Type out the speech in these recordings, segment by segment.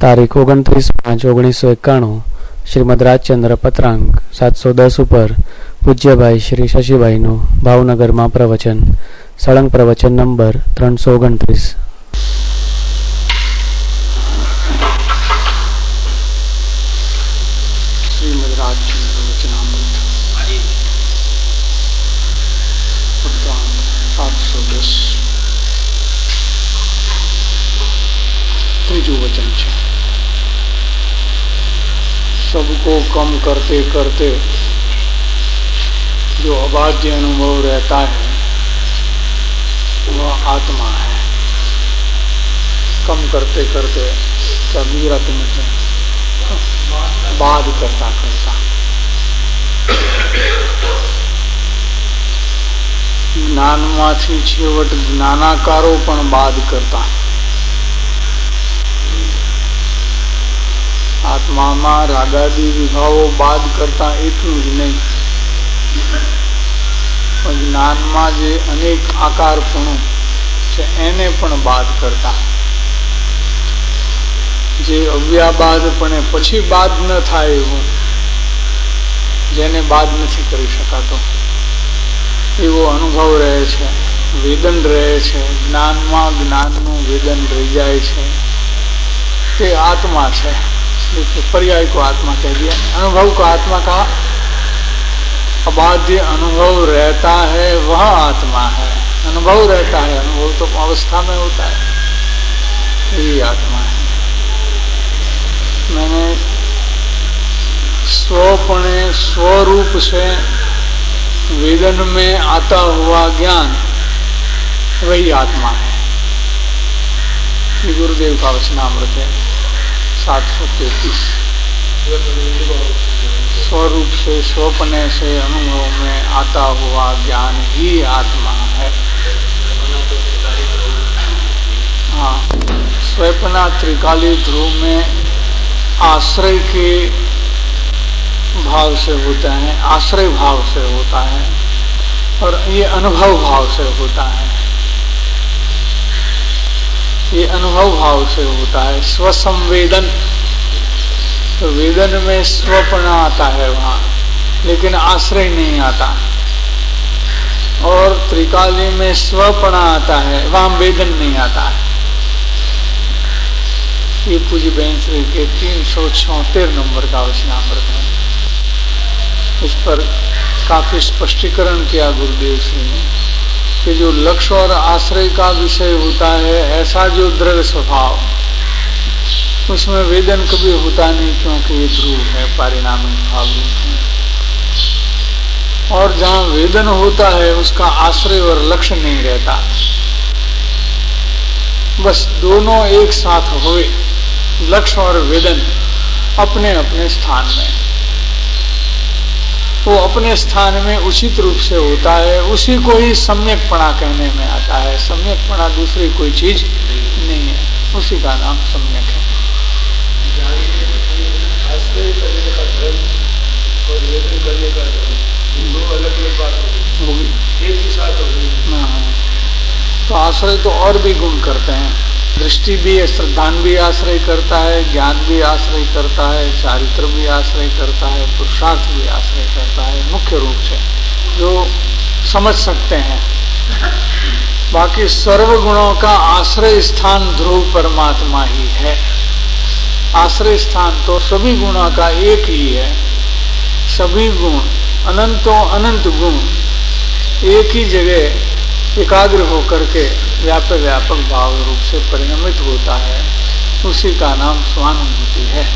તારીખ 29/5/1991 શ્રીમદ રાજચંદ્ર પત્રાંક 710 ઉપર પૂજ્યભાઈ શ્રી શશીભાઈનું ભાવનગરમાં પ્રવચન, સળંગ પ્રવચન નંબર 329. શ્રીમદ રાજચંદ્ર વચનામૃત પત્રાંક 710 ત્રીજું वचन है। सबको कम करते करते जो अबाध्य अनुभव रहता है वह आत्मा है। कम करते करते कबीरत में है बाध करता करता ज्ञानमांथी छेवट ज्ञानाकारो पण बाध करता। આત્મામાં રાગાદી વિભાવો બાદ કરતા એટલું જ નહીં, પણ જ્ઞાનમાં જે અનેક આકારપણું છે એને પણ બાદ કરતા, જે અવ્યાબાદપણે પછી બાદ ન થાય એવું, જેને બાદ નથી કરી શકાતો એવો અનુભવ રહે છે, વેદન રહે છે। જ્ઞાનમાં જ્ઞાનનું વેદન રહી જાય છે, તે આત્मा છે। पर्याय को आत्मा कह दिया। अनुभव को आत्मा कहा। अबाध्य अनुभव रहता है वह आत्मा है। अनुभव रहता है, अनुभव तो अवस्था में होता है, यही आत्मा है। मैंने स्वपने स्वरूप से वेदन में आता हुआ ज्ञान वही आत्मा है। ये गुरुदेव का वचनामृत है 733। स्वरूप से स्वपने से अनुभव में आता हुआ ज्ञान ही आत्मा है। हाँ, स्वप्ना त्रिकाली ध्रुव में आश्रय के भाव से होता है, आश्रय भाव से होता है, और ये अनुभव भाव से होता है। ये अनुभव भाव से होता है। स्वसंवेदन, तो वेदन में स्वपना आता है वहां, लेकिन आश्रय नहीं आता। और त्रिकाली में स्वपना आता है, वहां वेदन नहीं आता है। ये पूज्य बहन श्री के 376 नंबर का वचनामृत है। इस पर काफी स्पष्टीकरण किया गुरुदेव श्री ने कि जो लक्ष्य और आश्रय का विषय होता है, ऐसा जो दृढ़ स्वभाव, उसमें वेदन कभी होता नहीं, क्योंकि ये ध्रुव है, पारिणामिक भाव रूप है। और जहाँ वेदन होता है उसका आश्रय और लक्ष्य नहीं रहता, बस दोनों एक साथ हुए, लक्ष्य और वेदन अपने अपने स्थान में, वो अपने स्थान में उचित रूप से होता है। उसी को ही सम्यकपणा कहने में आता है। सम्यकपणा दूसरी कोई चीज नहीं है, उसी का नाम सम्यक है। आश्रय करने का धर्म और वेदन करने का धर्म दो अलग अलग बात होगी, एक ही साथ होगी। तो आश्रय तो और भी गुण करते हैं। दृष्टि भी, श्रद्धान भी आश्रय करता है, ज्ञान भी आश्रय करता है, चारित्र भी आश्रय करता है, पुरुषार्थ भी आश्रय करता है, मुख्य रूप से जो समझ सकते हैं। बाकी सर्व गुणों का आश्रय स्थान ध्रुव परमात्मा ही है। आश्रय स्थान तो सभी गुणों का एक ही है। सभी गुण, अनंतों अनंत गुण एक ही जगह एकाग्र होकर के व्यापक व्यापक भाव रूप से परिणमित होता है, उसी का नाम स्वानुभूति है।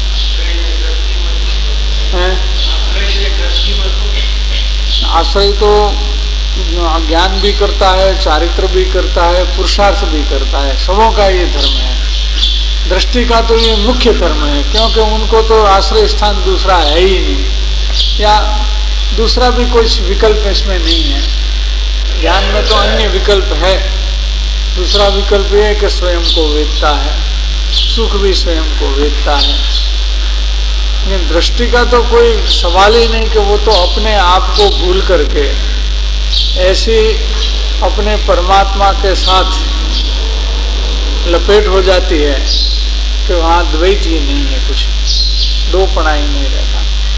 आश्रय तो ज्ञान भी करता है, चारित्र भी करता है, पुरुषार्थ भी करता है, सबों का ये धर्म है। दृष्टि का तो ये मुख्य धर्म है, क्योंकि उनको तो आश्रय स्थान दूसरा है ही नहीं, या दूसरा भी कोई विकल्प इसमें नहीं है। ज्ञान में तो अन्य विकल्प है। दूसरा विकल्प ये है कि स्वयं को वेदता है, सुख भी स्वयं को वेदता है। लेकिन दृष्टि का तो कोई सवाल ही नहीं कि वो तो अपने आप को भूल करके ऐसी अपने परमात्मा के साथ लपेट हो जाती है कि वहां वहां द्वैत ही नहीं है, कुछ दो पढ़ाई नहीं रहता।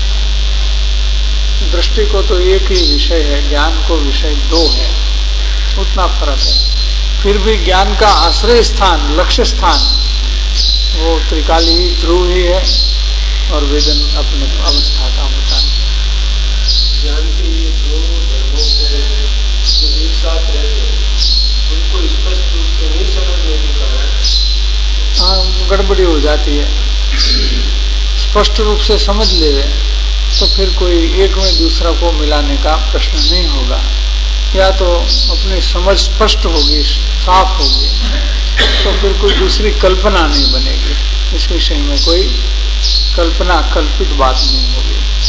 दृष्टि को तो एक ही विषय है, ज्ञान को विषय दो है, उतना फर्क है। फिर भी ज्ञान का आश्रय स्थान, लक्ष्य स्थान वो त्रिकाली ही, ध्रुव ही है और वेदन अपने अवस्था का होता है। ज्ञान के ये दो धर्मों को जो एक साथ रहते हैं उनको स्पष्ट रूप से नहीं समझने के कारण हाँ गड़बड़ी हो जाती है। स्पष्ट रूप से समझ ले तो फिर कोई एक में दूसरा को मिलाने का प्रश्न नहीं होगा, या तो अपनी समझ स्पष्ट होगी, साफ होगी, तो फिर कोई दूसरी कल्पना नहीं बनेगी, इस विषय में कोई कल्पना कल्पित बात नहीं होगी।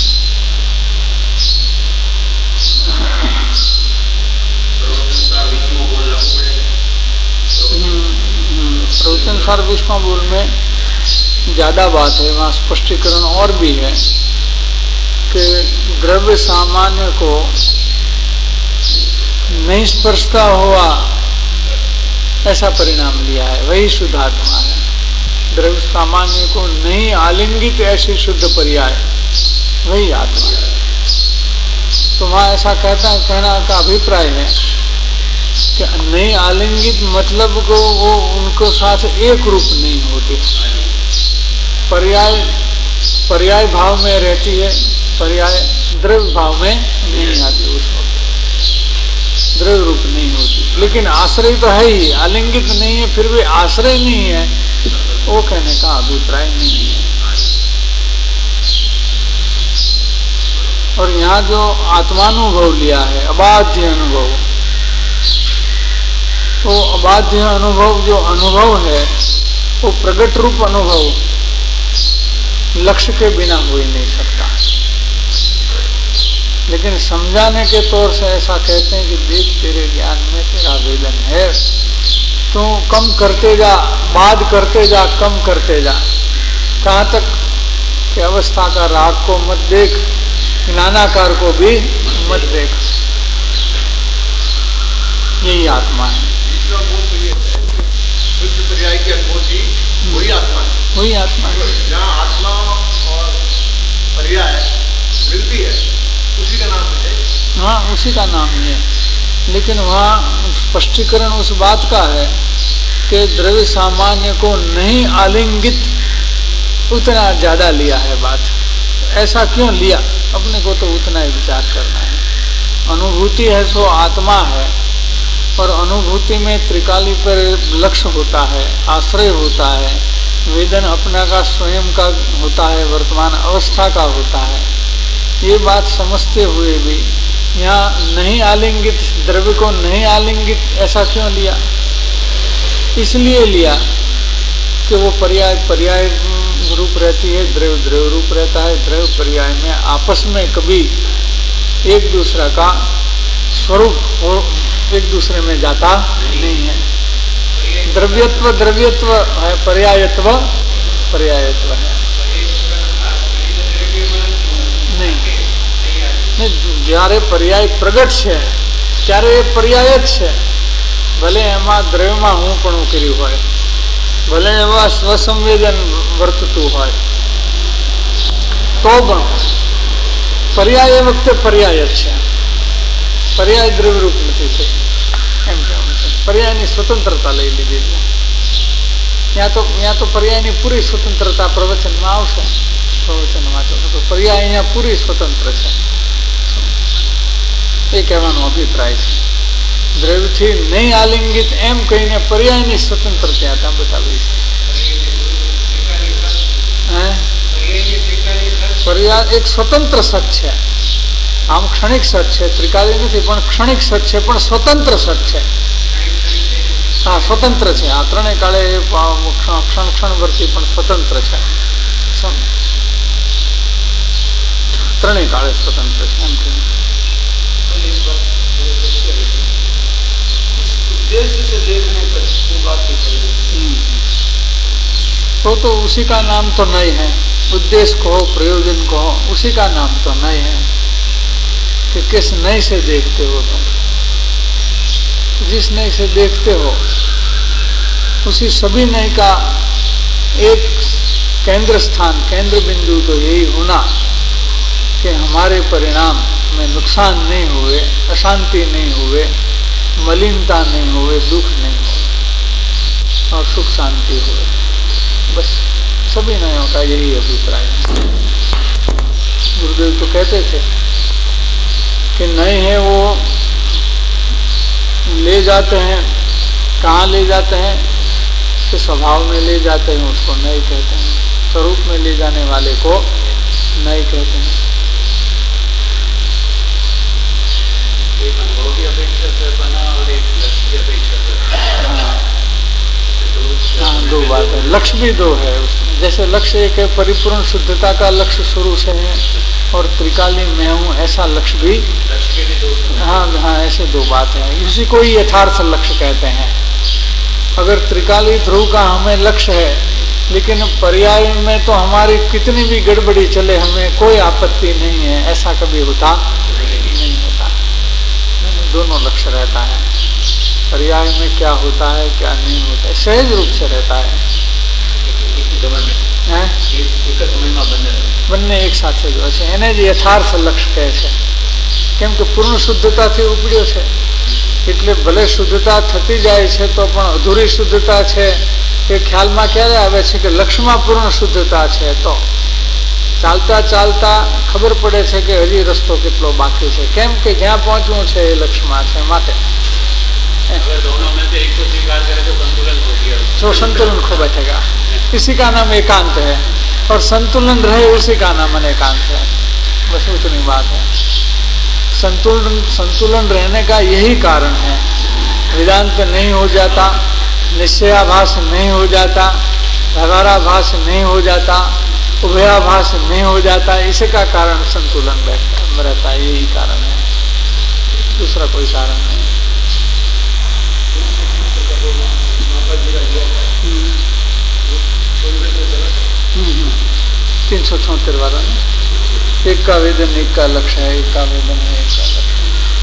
प्रवचनसार विष्णु बोल में ज्यादा बात है, वहां स्पष्टीकरण और भी है कि द्रव्य सामान्य को नहीं स्पर्शता हुआ ऐसा परिणाम लिया है, वही शुद्ध आत्मा है। द्रव्य सामान्य को नहीं आलिंगित ऐसी शुद्ध पर्याय वही आत्मा है। तो वहां ऐसा कहना का अभिप्राय है कि नहीं आलिंगित मतलब को वो उनको साथ एक रूप नहीं होते, पर्याय भाव में रहती है, पर्याय द्रव्य भाव में नहीं आती, उसको द्रव्य रूप नहीं होती। लेकिन आश्रय तो है ही, आलिंगित नहीं है फिर भी आश्रय नहीं है, वो कहने का अभिप्राय नहीं है। और यहाँ जो आत्मानुभव लिया है, अबाध्य अनुभव, वो अबाध्य अनुभव जो अनुभव है वो प्रगट रूप अनुभव लक्ष्य के बिना हो ही नहीं सकता। लेकिन समझाने के तौर से ऐसा कहते हैं कि देख तेरे ज्ञान में तेरा वेदन है, तू कम करते जा, बाद करते जा, कम करते जा। कहाँ तक कि अवस्था का राग को मत देख, ज्ञानाकार को भी मत देख, यही आत्मा है। शुद्ध पर्याय की अनुभूति वही आत्मा है, वही आत्मा है। जहाँ आत्मा और पर्याय मिलती है उसी का नाम है। हाँ उसी का नाम ही है। लेकिन वहाँ स्पष्टीकरण उस बात का है कि द्रव्य सामान्य को नहीं आलिंगित उतना ज्यादा लिया है बात। ऐसा क्यों लिया, अपने को तो उतना ही विचार करना है। अनुभूति है सो आत्मा है, और अनुभूति में त्रिकाली पर लक्ष्य होता है, आश्रय होता है, वेदन अपना का स्वयं का होता है, वर्तमान अवस्था का होता है। ये बात समझते हुए भी यहाँ नहीं आलिंगित, द्रव्य को नहीं आलिंगित ऐसा क्यों लिया? इसलिए लिया कि वो पर्याय रूप रहती है, द्रव्य रूप रहता है। द्रव्य पर्याय में आपस में कभी एक दूसरा का स्वरूप एक दूसरे में जाता नहीं है। द्रव्यत्व है, पर्यायत्व है। नहीं, જ્યારે પર્યાય પ્રગટ છે ત્યારે એ પર્યાય જ છે। ભલે એમાં દ્રવ્યમાં હું પણ કર્યું હોય, ભલે એવા સ્વસંવેદન વર્તતું હોય, તો પણ પર્યાય એ વખતે પર્યાય જ છે। પર્યાય દ્રવ્ય રૂપ નથી થઈ, એમ કહેવાનું છે। પર્યાયની સ્વતંત્રતા લઈ લીધી છે। ત્યાં તો પર્યાયની પૂરી સ્વતંત્રતા પ્રવચનમાં આવશે। પ્રવચન વાંચો તો પર્યાય અહીંયા પૂરી स्वतंत्र છે, એ કહેવાનો અભિપ્રાય છે। દ્રવ્યથી નહીં આલિંગિત એમ કહીને પર્યાયની સ્વતંત્રતા ત્યાં બતાવી છે। પર્યાય એક સ્વતંત્ર સત છે, આમ ક્ષણિક સત છે, ત્રિકાલી નથી પણ ક્ષણિક સત છે, પણ સ્વતંત્ર સત છે। હા સ્વતંત્ર છે, આ ત્રણેય કાળે ક્ષણ વર્તી પણ સ્વતંત્ર છે, ત્રણેય કાળે સ્વતંત્ર છે એમ કહ્યું। उद्देश्य से देखने पर वो बात दिखाई देती तो उसी का नाम तो नहीं है। उद्देश्य को प्रयोजन को उसी का नाम तो नहीं है कि किस नई से देखते हो तुम। जिस नई से देखते हो उसी सभी नई का एक केंद्र स्थान, केंद्र बिंदु तो यही होना कि हमारे परिणाम में नुकसान नहीं हुए, अशांति नहीं हुए, मलिनता नहीं हुए, दुख नहीं हुए और सुख शांति हुए। बस सभी नयों का यही अभिप्राय है। गुरुदेव तो कहते थे कि नए हैं वो ले जाते हैं, कहाँ ले जाते हैं कि स्वभाव में ले जाते हैं, उसको नए कहते हैं। स्वरूप में ले जाने वाले को नए कहते हैं। एक अनुभव की अपेक्षा से बना और एक लक्ष्य की अपेक्षा से। हाँ, दो बात है। लक्ष्य भी दो है उसमें। जैसे लक्ष्य एक है परिपूर्ण शुद्धता का लक्ष्य शुरू से है, और त्रिकाली मैं हूँ ऐसा लक्ष्य भी। हाँ हाँ, ऐसे दो बात है। इसी को ही यथार्थ लक्ष्य कहते हैं। अगर त्रिकाली ध्रुव का हमें लक्ष्य है, लेकिन पर्याय में तो हमारी कितनी भी गड़बड़ी चले हमें कोई आपत्ति नहीं है, ऐसा कभी होता नहीं होता। दोनों लक्ष्य रहता है। पर्याय में क्या होता है क्या नहीं होता है सहज रूप से रहता है। બંને એક સાથે જ હોય છે, એને જ યથાર્થ લક્ષ્ય કહે છે। કેમ કે પૂર્ણ શુદ્ધતાથી ઉપડ્યો છે, એટલે ભલે શુદ્ધતા થતી જાય છે તો પણ અધૂરી શુદ્ધતા છે એ ખ્યાલમાં ક્યારે આવે છે કે લક્ષ્યમાં પૂર્ણ શુદ્ધતા છે। તો ચાલતા ચાલતા ખબર પડે છે કે હજી રસ્તો કેટલો બાકી છે, કેમ કે જ્યાં પહોંચવું છે એ લક્ષ્યમાં છે। માટે जो संतुलन खो बैठेगा, इसी का नाम एकांत है, और संतुलन रहे उसी का नाम एकांत है। बस उतनी बात है। संतुलन रहने का यही कारण है। वेदांत नहीं हो जाता, निश्चयाभास नहीं हो जाता, व्यवहाराभास नहीं हो जाता, उभयाभास नहीं हो जाता, इसी का कारण संतुलन रहता है। यही कारण है, दूसरा कोई कारण नहीं। 376 वाला ना, एक का वेदन एक का लक्ष्य है, एक का वेदन है एक का लक्ष्य है।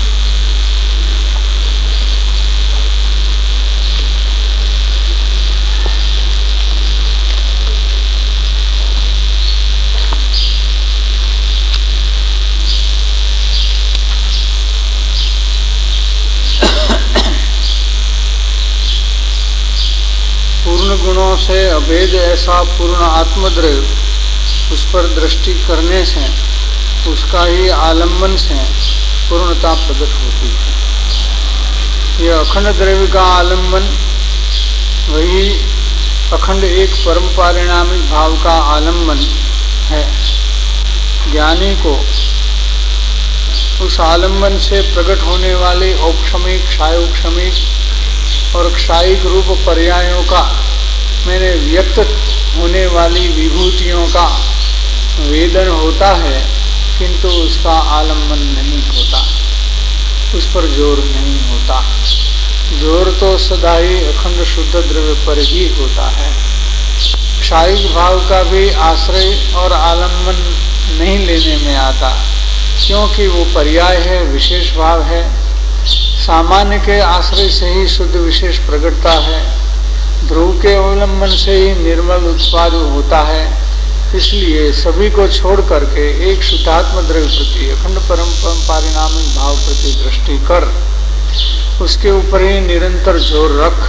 पूर्ण गुणों से अभेद ऐसा पूर्ण आत्मद्रव्य, उस पर दृष्टि करने से, उसका ही आलम्बन से पूर्णता प्रकट होती है। यह अखंड द्रव्य का आलम्बन वही अखंड एक परम पारिणामिक भाव का आलम्बन है। ज्ञानी को उस आलम्बन से प्रकट होने वाले औपक्षमिक, क्षायोक्षमिक और क्षायिक रूप पर्यायों का, मैंने व्यक्त होने वाली विभूतियों का वेदन होता है, किंतु उसका आलम्बन नहीं होता, उस पर जोर नहीं होता। जोर तो सदा ही अखंड शुद्ध द्रव्य पर ही होता है। क्षायिक भाव का भी आश्रय और आलम्बन नहीं लेने में आता, क्योंकि वो पर्याय है, विशेष भाव है। सामान्य के आश्रय से ही शुद्ध विशेष प्रकटता है। ध्रुव के अवलंबन से ही निर्मल उत्पाद होता है। इसलिए सभी को छोड़ करके एक शुद्धात्म द्रव्य प्रति, अखंड परम पारिणामिक भाव प्रति दृष्टि कर, उसके ऊपर ही निरंतर जोर रख,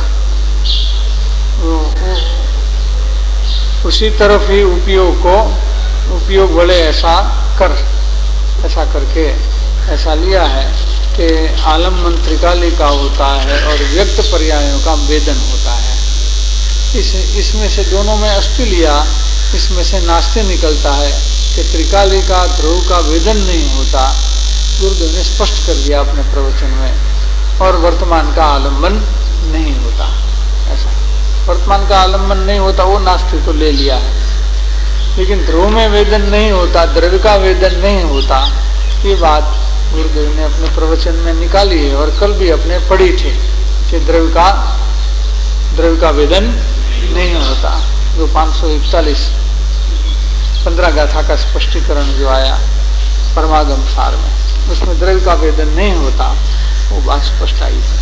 उसी तरफ ही उपयोग बड़े ऐसा कर, ऐसा करके ऐसा लिया है कि आलम्बन त्रिकाली का होता है और व्यक्त पर्यायों का वेदन होता है। इसमें से दोनों में अस्थि लिया, इसमें से नास्ति निकलता है कि त्रिकाली का ध्रुव का वेदन नहीं होता। गुरुदेव ने स्पष्ट कर दिया अपने प्रवचन में, और वर्तमान का आलम्बन नहीं होता। ऐसा वर्तमान का आलम्बन नहीं होता, वो नास्ति तो ले लिया है, लेकिन ध्रुव में वेदन नहीं होता, द्रव्य का वेदन नहीं होता, ये बात गुरुदेव ने अपने प्रवचन में निकाली है। और कल भी अपने पढ़ी थी कि द्रव्य का वेदन नहीं होता। जो 541 15 गाथा का स्पष्टीकरण जो आया परमागम सार में, उसमें द्रव्य का वेदन नहीं होता, वो बात स्पष्ट आई है।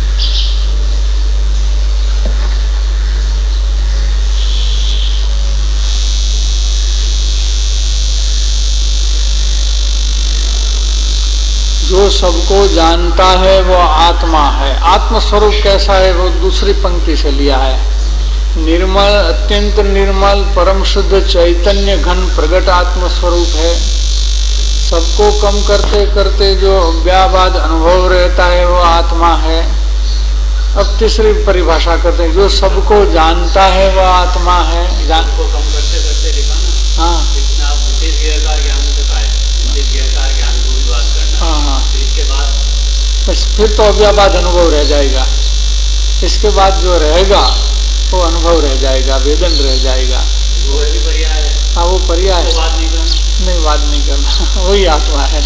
जो सबको जानता है वो आत्मा है। आत्मस्वरूप कैसा है वो दूसरी पंक्ति से लिया है। निर्मल, अत्यंत निर्मल, परम शुद्ध चैतन्य घन प्रगट आत्मस्वरूप है। सबको कम करते करते जो व्याबाद अनुभव रहता है वो आत्मा है। अब तीसरी परिभाषा करते हैं, जो सबको जानता है वह आत्मा है। को कम करते करते लिखा ना। हाँ, जितना आप विशेष ज्ञान से पाए, विशेष ज्ञान को भी बात करना। हाँ, फिर इसके बाद बस फिर तो अव्याबाद अनुभव रह जाएगा। इसके बाद जो रहेगा वो अनुभव रह जाएगा, वेदन रह जाएगा। वो भी पर्याय है। हाँ, वो पर्याय है। बात नहीं करना, नहीं, बात नहीं करना। वही आत्मा है।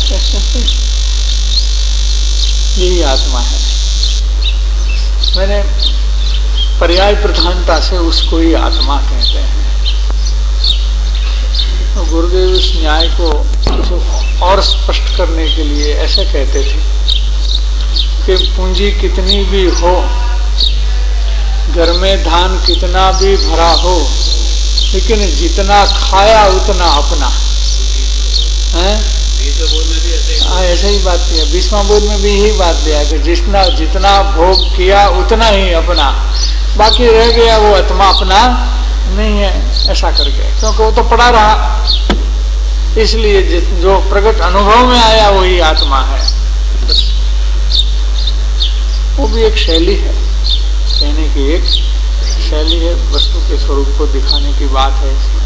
यही आत्मा है। मैंने पर्याय प्रधानता से उसको ही आत्मा कहते हैं। तो गुरुदेव इस न्याय को और स्पष्ट करने के लिए ऐसे कहते थे कि पूंजी कितनी भी हो, घर में धान कितना भी भरा हो, लेकिन जितना खाया उतना अपना है। हाँ, ऐसे ही बात है। 20वां बोध में भी यही बात दिया कि जितना भोग किया उतना ही अपना, बाकी रह गया वो आत्मा अपना नहीं है, ऐसा करके, क्योंकि वो तो पड़ा रहा। इसलिए जो प्रकट अनुभव में आया वही आत्मा है। वो भी एक शैली है, कहने की एक शैली है, वस्तु के स्वरूप को दिखाने की बात है इसमें।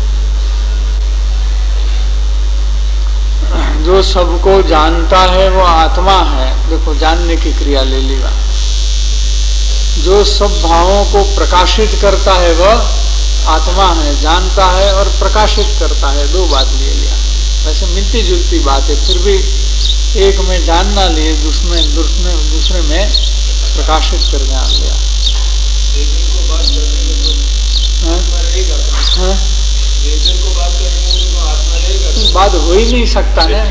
जो सबको जानता है वो आत्मा है। देखो, जानने की क्रिया ले लिया। जो सब भावों को प्रकाशित करता है वह आत्मा है। जानता है और प्रकाशित करता है, दो बात ले लिया। वैसे मिलती जुलती बात है, फिर भी एक में जानना लिए, दूसरे में प्रकाशित कर लिया। बात हो ही नहीं सकता है।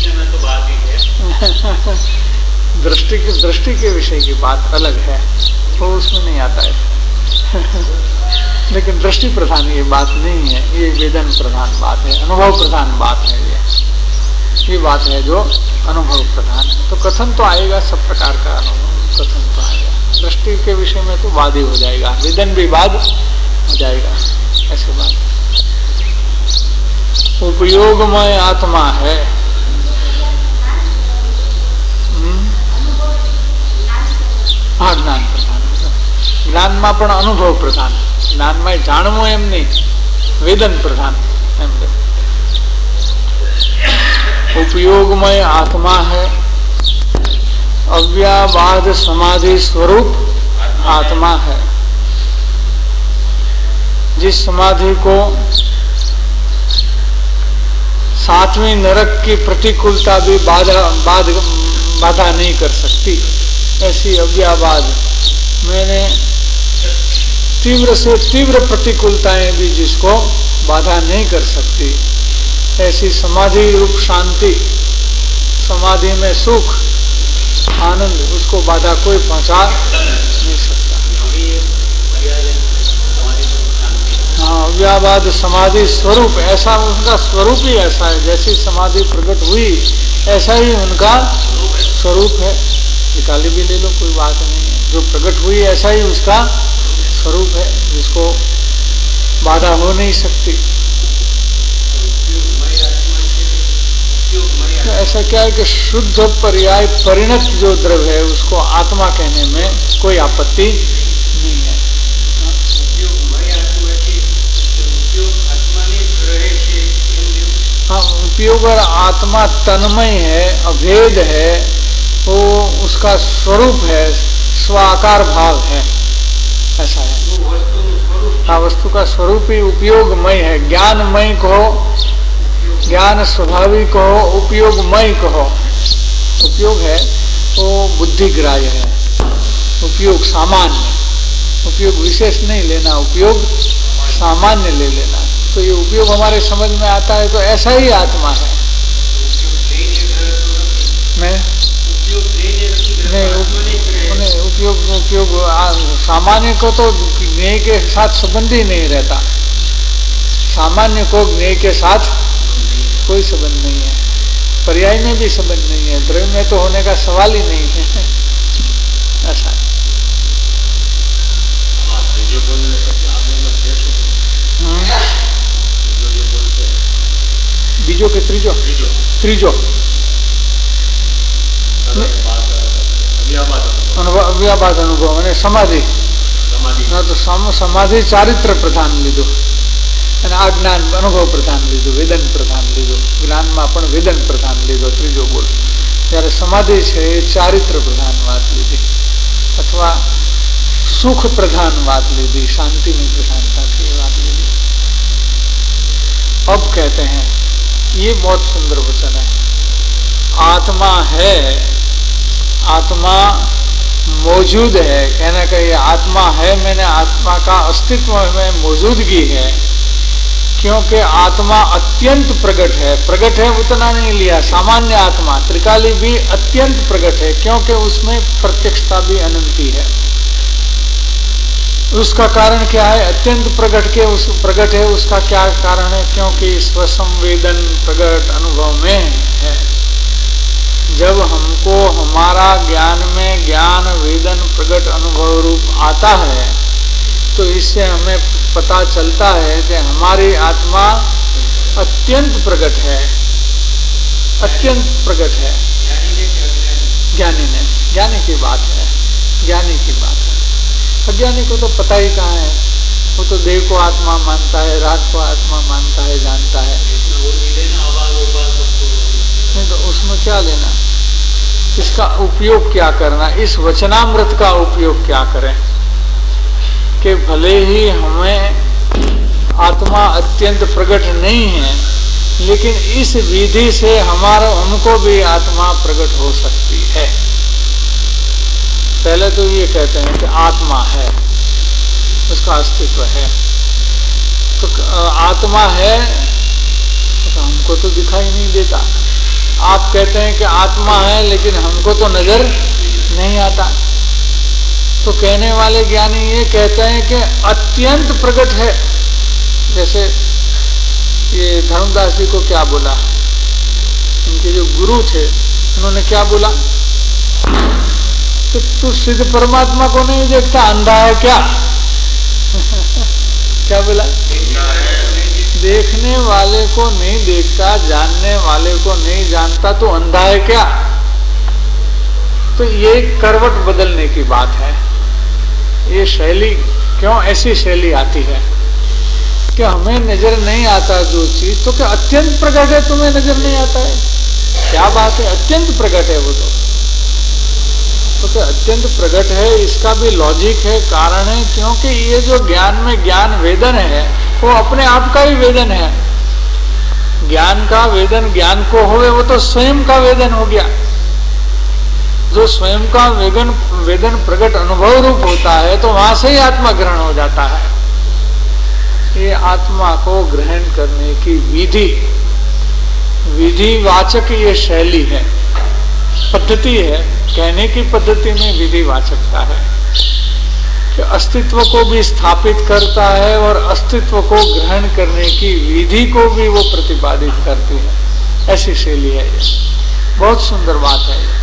दृष्टि के विषय की बात अलग है, वो उसमें नहीं आता है। लेकिन दृष्टि प्रधान ये बात नहीं है, ये वेदन प्रधान बात है, अनुभव प्रधान बात है। ये बात है जो अनुभव प्रधान है। तो कथन तो आएगा, सब प्रकार का अनुभव कथन तो आएगा। दृष्टि के विषय में तो वाद ही हो जाएगा, वेदन भी वाद हो जाएगा, ऐसे बात। उपयोगमय आत्मा है। हाँ, ज्ञान प्रधान। ज्ञान में पण अनुभव प्रधान। ज्ञान में जाणवू एम नहीं, वेदन प्रधान एम। उपयोगमय आत्मा है। अव्याबाद समाधि स्वरूप आत्मा है। जिस समाधि को सातवीं नरक की प्रतिकूलता भी बाधा नहीं कर सकती, ऐसी अव्याबाद मैंने तीव्र से तीव्र प्रतिकूलताएं भी जिसको बाधा नहीं कर सकती, ऐसी समाधि रूप शांति, समाधि में सुख आनंद, उसको बाधा कोई पहुंचा नहीं सकता। हाँ, अव्याबाद समाधि स्वरूप, ऐसा उनका स्वरूप ही ऐसा है। जैसी समाधि प्रकट हुई ऐसा ही उनका स्वरूप है। निकाली भी ले लो, कोई बात नहीं है। जो प्रकट हुई ऐसा ही उसका स्वरूप है, जिसको बाधा हो नहीं सकती। तो ऐसा क्या है कि शुद्ध पर्याय परिणत जो द्रव्य है उसको आत्मा कहने में कोई आपत्ति नहीं है। हाँ, उपयोग और आत्मा तन्मय है, अभेद है, वो उसका स्वरूप है, स्वाकार भाव है, ऐसा है। हाँ, वस्तु का स्वरूप ही उपयोगमय है। ज्ञानमय कहो, ज्ञान स्वाभाविक कहो, उपयोगमय कहो। उपयोग है वो बुद्धिग्राह्य है, उपयोग सामान्य, उपयोग विशेष नहीं लेना, उपयोग सामान्य ले लेना। तो ये उपयोग हमारे समझ में आता है तो ऐसा ही आत्मा है। नहीं, उपयोग सामान्य को तो ज्ञेय के साथ संबंध ही नहीं रहता। सामान्य को ज्ञेय के साथ कोई संबंध नहीं है। पर्याय में भी संबंध नहीं है, द्रव्य में तो होने का सवाल ही नहीं है। ऐसा बीजो के त्रिजो त्रिजो अव्याबाद अनुभव અને સમાધિ તો સમાધિ ચારિત્ર પ્રધાન લીધું અને આ જ્ઞાન અનુભવ પ્રધાન લીધું, વેદન પ્રધાન લીધું, જ્ઞાનમાં પણ વેદન પ્રધાન લીધો ત્રીજો બોલ. ત્યારે સમાધિ છે એ ચારિત્ર પ્રધાન વાત લીધી અથવા સુખ પ્રધાન વાત લીધી, શાंतिની प्रधानता की बात लीधी. अब कहते हैं, ये बहुत सुंदर वचन है, आत्मा है, आत्मा मौजूद है. कहना कहिए आत्मा है, मैंने आत्मा का अस्तित्व में मौजूदगी है, क्योंकि आत्मा अत्यंत प्रकट है. प्रकट है उतना नहीं लिया, सामान्य आत्मा त्रिकाली भी अत्यंत प्रकट है, क्योंकि उसमें प्रत्यक्षता भी अनंती है. उसका कारण क्या है? अत्यंत प्रकट है, उसका क्या कारण है? क्योंकि स्वसंवेदन प्रकट अनुभव में है. जब हमको हमारा ज्ञान में ज्ञान वेदन प्रकट अनुभव रूप आता है, तो इससे हमें पता चलता है कि हमारी आत्मा अत्यंत प्रकट है, अत्यंत प्रकट है. ज्ञानी ने, ज्ञानी की बात है, ज्ञानी की बात है. अज्ञानी को तो पता ही कहाँ है, वो तो देह को आत्मा मानता है, रात को आत्मा मानता है, जानता है. नहीं तो उसमें क्या लेना, इसका उपयोग क्या करना, इस वचनामृत का उपयोग क्या करें कि भले ही हमें आत्मा अत्यंत प्रकट नहीं है, लेकिन इस विधि से हमको भी आत्मा प्रकट हो सकती है. पहले तो ये कहते हैं कि आत्मा है, उसका अस्तित्व है. तो आत्मा है तो हमको तो दिखाई नहीं देता. आप कहते हैं कि आत्मा है, लेकिन हमको तो नजर नहीं आता. तो कहने वाले ज्ञानी ये कहते हैं कि अत्यंत प्रकट है. जैसे ये धर्मदास जी को क्या बोला, इनके जो गुरु थे उन्होंने क्या बोला कि तू सिद्ध परमात्मा को नहीं देखता, अंधा है क्या? क्या बोला? देखने वाले को नहीं देखता, जानने वाले को नहीं जानता, तो अंधा है क्या? तो ये करवट बदलने की बात है. ये शैली क्यों ऐसी शैली आती है कि हमें नजर नहीं आता जो चीज, तो क्या अत्यंत प्रकट है, तुम्हें नजर नहीं आता है? क्या बात है, अत्यंत प्रकट है वो तो क्या अत्यंत प्रकट है. इसका भी लॉजिक है, कारण है, क्योंकि ये जो ज्ञान में ज्ञान वेदन है वो अपने आप का ही वेदन है. ज्ञान का वेदन ज्ञान को होवे, वो तो स्वयं का वेदन हो गया. जो स्वयं का वेदन प्रकट अनुभव रूप होता है, तो वहां से ही आत्मा ग्रहण हो जाता है. ये आत्मा को ग्रहण करने की विधिवाचक ये शैली है, पद्धति है. कहने की पद्धति में विधिवाचकता है कि अस्तित्व को भी स्थापित करता है और अस्तित्व को ग्रहण करने की विधि को भी वो प्रतिपादित करती है. ऐसी शैली है ये. बहुत सुंदर बात है ये.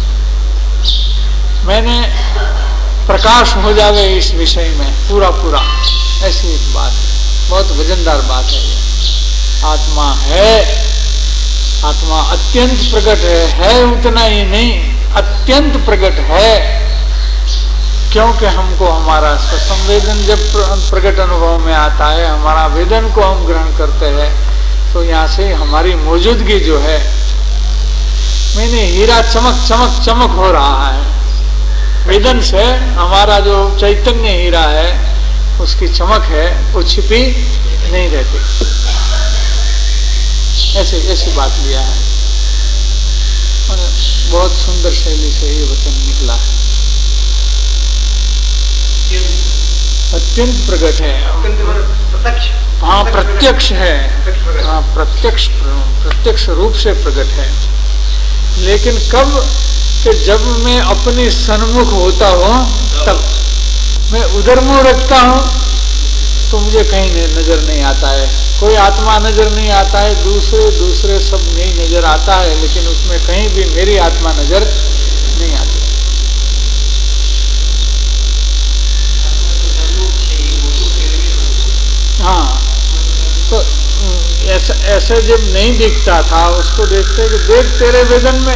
मैंने प्रकाश हो जावे इस विषय में पूरा ऐसी एक बात है, बहुत वजनदार बात है ये. आत्मा है, आत्मा अत्यंत प्रकट है उतना ही नहीं, अत्यंत प्रकट है. क्योंकि हमको हमारा संवेदन जब प्रकट अनुभव में आता है, हमारा वेदन को हम ग्रहण करते हैं, तो यहाँ से हमारी मौजूदगी जो है, मैंने हीरा चमक हो रहा है. वेदन से हमारा जो चैतन्य हीरा है, उसकी चमक है, वो छिपी नहीं रहती. ऐसी बात लिया है और बहुत सुंदर शैली से ये वचन निकला है. अत्यंत प्रकट है, हाँ प्रत्यक्ष है, हाँ प्रत्यक्ष रूप से प्रकट है. लेकिन कब कि जब मैं अपनी सन्मुख होता हूँ, तब मैं उधर मुंह रखता हूँ तो मुझे कहीं नजर नहीं आता है। कोई आत्मा नजर नहीं आता है, दूसरे सब नहीं नजर आता है, लेकिन उसमें कहीं भी मेरी आत्मा नजर नहीं आती। हाँ, तो ऐसे जब नहीं दिखता था, उसको देखते कि देख तेरे वेदन में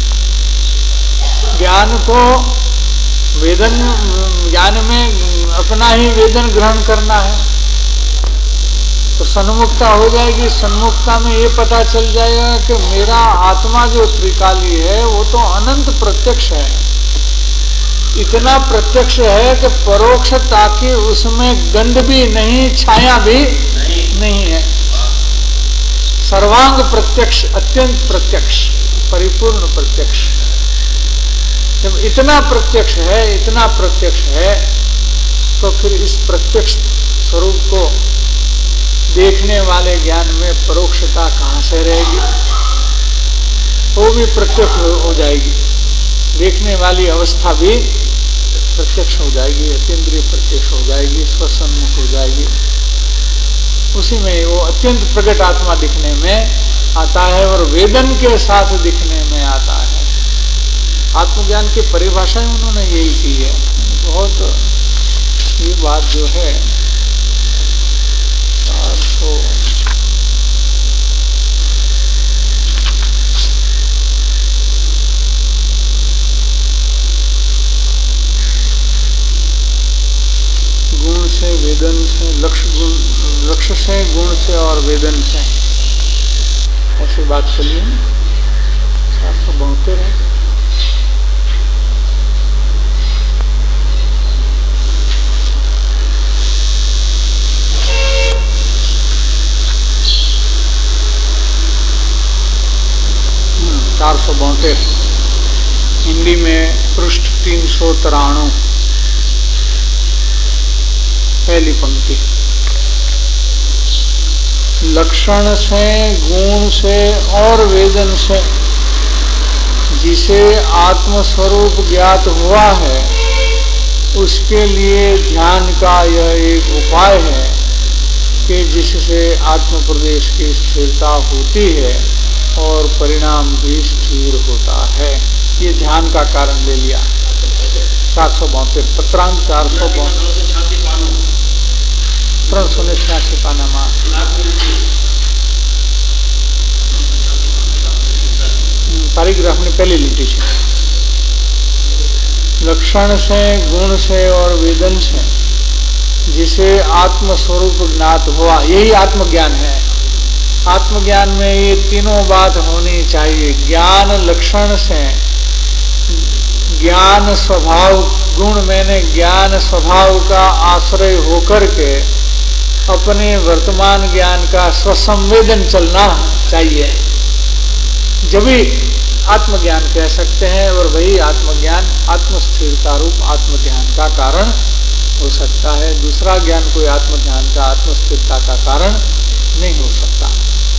ज्ञान में अपना ही वेदन ग्रहण करना है, तो सन्मुखता हो जाएगी। सन्मुखता में ये पता चल जाएगा कि मेरा आत्मा जो त्रिकाली है वो तो अनंत प्रत्यक्ष है। इतना प्रत्यक्ष है कि परोक्षता की उसमें गंध भी नहीं, छाया भी नहीं है। सर्वांग प्रत्यक्ष, अत्यंत प्रत्यक्ष, परिपूर्ण प्रत्यक्ष। जब इतना प्रत्यक्ष है, तो फिर इस प्रत्यक्ष स्वरूप को देखने वाले ज्ञान में परोक्षता कहाँ से रहेगी? वो भी प्रत्यक्ष हो जाएगी, देखने वाली अवस्था भी प्रत्यक्ष हो जाएगी, अतीन्द्रिय प्रत्यक्ष हो जाएगी, स्वसन्मुख हो जाएगी। उसी में वो अत्यंत प्रकट आत्मा दिखने में आता है और वेदन के साथ दिखने में आता है। आत्मज्ञान की परिभाषा उन्होंने यही की है। बहुत ये बात जो है 400 गुण से, वेदन से, लक्ष्य से, गुण से और वेदन से, ऐसी बात चलिए 472 है। हिंदी में पृष्ठ 393, पहली पंक्ति। लक्षण से, गुण से और वेदन से जिसे आत्मस्वरूप ज्ञात हुआ है, उसके लिए ध्यान का यह एक उपाय है कि जिससे आत्म प्रदेश की स्थिरता होती है और परिणाम भी स्थिर होता है। ये ध्यान का कारण ले लिया। 472 पत्रांक 482 386 पानामा। पैराग्राफની પહેલી લીટી છે। लक्षण से, गुण से और वेदन से जिसे आत्म स्वरूप ज्ञात हुआ, यही आत्मज्ञान है। आत्मज्ञान में ये तीनों बात होनी चाहिए। ज्ञान लक्षण से, ज्ञान स्वभाव, गुण मैंने ज्ञान स्वभाव का आश्रय होकर के अपने वर्तमान ज्ञान का स्वसंवेदन चलना चाहिए, जब भी आत्मज्ञान कह सकते हैं। और वही आत्मज्ञान आत्मस्थिरता रूप आत्मज्ञान का कारण हो सकता है। दूसरा ज्ञान कोई आत्मज्ञान का, आत्मस्थिरता का कारण नहीं हो सकता।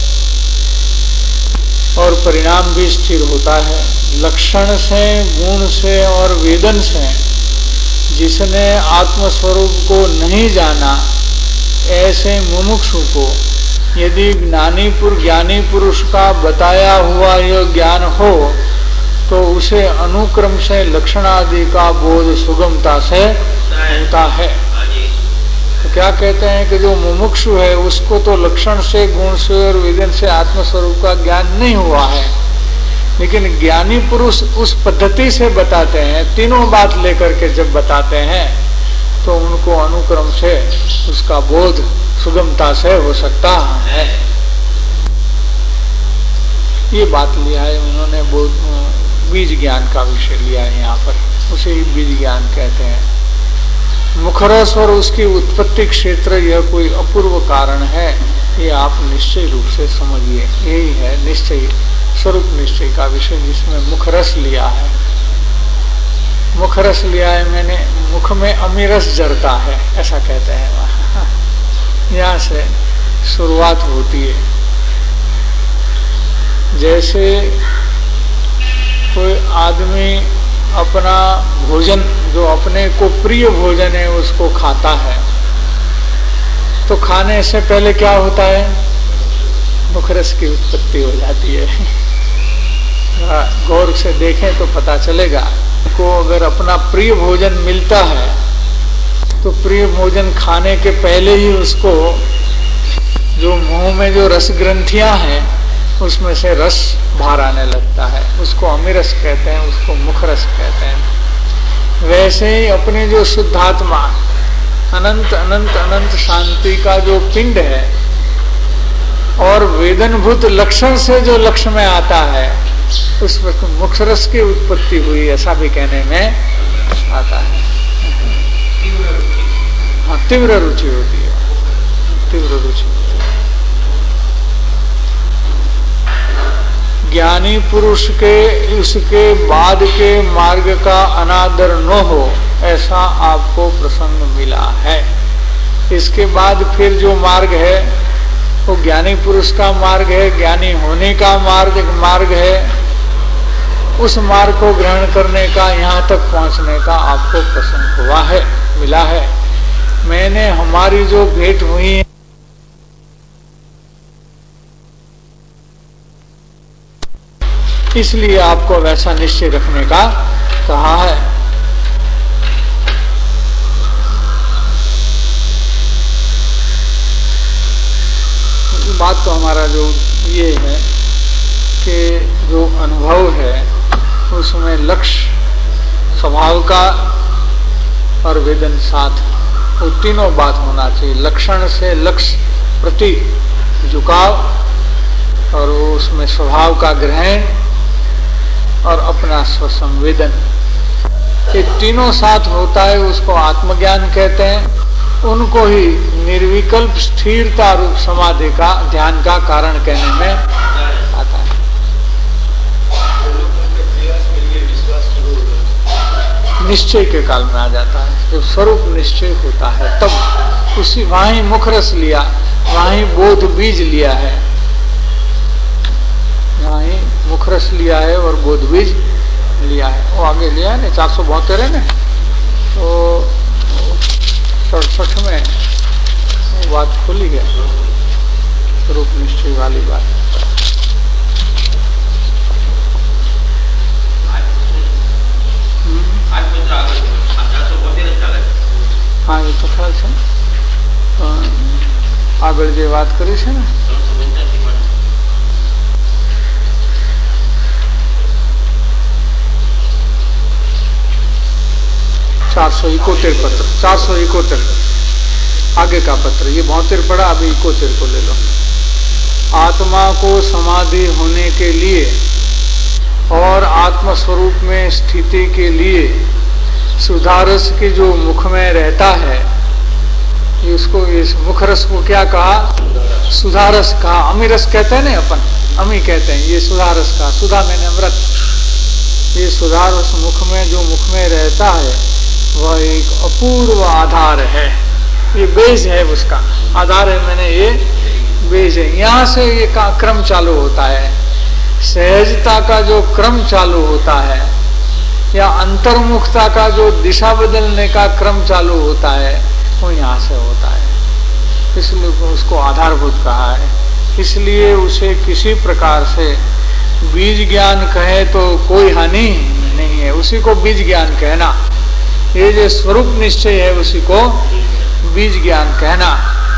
और परिणाम भी स्थिर होता है। लक्षण से, गुण से और वेदन से जिसने आत्मस्वरूप को नहीं जाना, ऐसे मुमुक्षु को यदि ज्ञानी पुरुष का बताया हुआ यह ज्ञान हो, तो उसे अनुक्रम से लक्षण आदि का बोध सुगमता से होता है। तो क्या कहते हैं कि जो मुमुक्षु है उसको तो लक्षण से, गुण से और वेदन से आत्मस्वरूप का ज्ञान नहीं हुआ है, लेकिन ज्ञानी पुरुष उस पद्धति से बताते हैं। तीनों बात लेकर के जब बताते हैं तो उनको अनुक्रम से उसका बोध सुगमता से हो सकता है। ये बात लिया है उन्होंने, बीज ज्ञान का विषय लिया है यहाँ पर, उसे ही बीज ज्ञान कहते हैं। मुखरस और उसकी उत्पत्ति क्षेत्र यह कोई अपूर्व कारण है, ये आप निश्चय रूप से समझिए। यही है निश्चय, स्वरूप निश्चय का विषय, जिसमें मुखरस लिया है। मुखरस लिया है मैंने, मुख में अमीरस जरता है, ऐसा कहते हैं वहाँ। यहाँ से शुरुआत होती है। जैसे कोई आदमी अपना भोजन, जो अपने को प्रिय भोजन है, उसको खाता है, तो खाने से पहले क्या होता है? मुखरस की उत्पत्ति हो जाती है। गौर से देखें तो पता चलेगा। को अगर अपना प्रिय भोजन मिलता है तो प्रिय भोजन खाने के पहले ही उसको जो मुंह में जो रस ग्रंथियां हैं उसमें से रस बाहर आने लगता है। उसको अमीरस कहते हैं, उसको मुखरस कहते हैं। वैसे ही अपने जो शुद्धात्मा अनंत अनंत अनंत शांति का जो पिंड है और वेदनभूत लक्षण से जो लक्ष्य में आता है उस वक्त मुखरस की उत्पत्ति हुई, ऐसा भी कहने में आता है। हाँ, तीव्र रुचि होती है, तीव्र रुचि। ज्ञानी पुरुष के उसके बाद के मार्ग का अनादर न हो, ऐसा आपको प्रसंग मिला है। इसके बाद फिर जो मार्ग है वो ज्ञानी पुरुष का मार्ग है, ज्ञानी होने का मार्ग है। उस मार्ग को ग्रहण करने का, यहाँ तक पहुँचने का आपको प्रसंग हुआ है, मिला है। मैंने हमारी जो भेंट हुई है इसलिए आपको वैसा निश्चय रखने का कहा है। बात तो हमारा जो ये है कि जो अनुभव है उसमें लक्ष्य स्वभाव का और वेदन साथ, वो तीनों बात होना चाहिए। लक्षण से लक्ष्य प्रति झुकाव और उसमें स्वभाव का ग्रहण और अपना स्वसंवेदन, ये तीनों साथ होता है, उसको आत्मज्ञान कहते हैं। उनको ही निर्विकल्प स्थिरता रूप समाधि का, ध्यान का कारण कहने में आता है। निश्चय के काल में आ जाता है, जब स्वरूप निश्चय होता है तब उसी वहां ही मुखरस लिया, वहां ही बोध बीज लिया है, वहां ही मुखरस लिया है और बोध बीज लिया है। वो आगे लिया है ना 472 है ना, तो 67 में बात खुली है, स्वरूप निश्चय वाली बात। हाँ, ये तो ख्याल से આગળ જે વાત કરી છે ને 471 पत्र, 471 आगे का पत्र, ये 72 पड़ा, अभी 71 को ले लो। आत्मा को समाधि होने के लिए और आत्म स्वरूप में स्थिति के लिए सुधारस के जो मुख में रहता है, इसको इस मुखरस को क्या कहा? सुधारस कहा। अमीरस कहते हैं ना अपन, अमी कहते हैं, ये सुधारस का, सुधा मैंने अमृत। ये सुधारस मुख में जो मुख में रहता है वह एक अपूर्व आधार है, ये बेज है, उसका आधार है, मैंने ये बेज है। यहाँ से ये का क्रम चालू होता है, सहजता का जो क्रम चालू होता है या अंतर्मुखता का जो दिशा बदलने का क्रम चालू होता है वो यहाँ से होता है, इसलिए उसको आधारभूत कहा है। इसलिए उसे किसी प्रकार से बीज ज्ञान कहे तो कोई हानि नहीं है, उसी को बीज ज्ञान कहना। ये जो स्वरूप निश्चय है उसी को बीज ज्ञान कहना।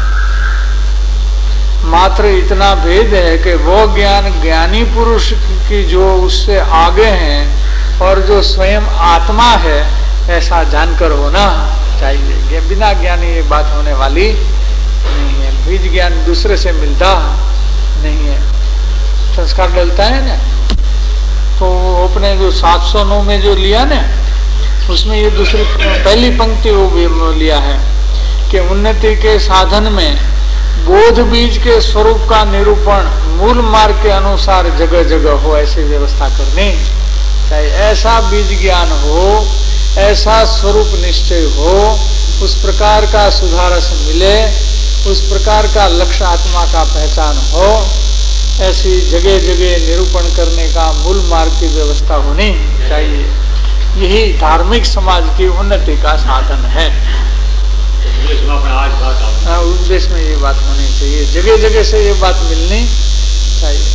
मात्र इतना भेद है कि वो ज्ञान ज्ञानी पुरुष की जो उससे आगे हैं और जो स्वयं आत्मा है ऐसा जानकर होना चाहिए। बिना ज्ञानी ये बात होने वाली नहीं है। बीज ज्ञान दूसरे से मिलता नहीं है, संस्कार डलता है ना। तो अपने जो 709 में जो लिया ना, उसमें ये दूसरी पहली पंक्ति वो भी लिया है कि उन्नति के साधन में बोध बीज के स्वरूप का निरूपण मूल मार्ग के अनुसार जगह जगह हो, ऐसी व्यवस्था करनी चाहिए। ऐसा बीज ज्ञान हो, ऐसा स्वरूप निश्चय हो, उस प्रकार का सुधारस मिले, उस प्रकार का लक्ष्य आत्मा का पहचान हो, ऐसी जगह जगह निरूपण करने का मूल मार्ग की व्यवस्था होनी चाहिए। यही धार्मिक समाज की उन्नति का साधन है। हाँ, उपदेश में ये बात होनी चाहिए, जगह जगह से ये बात मिलनी चाहिए।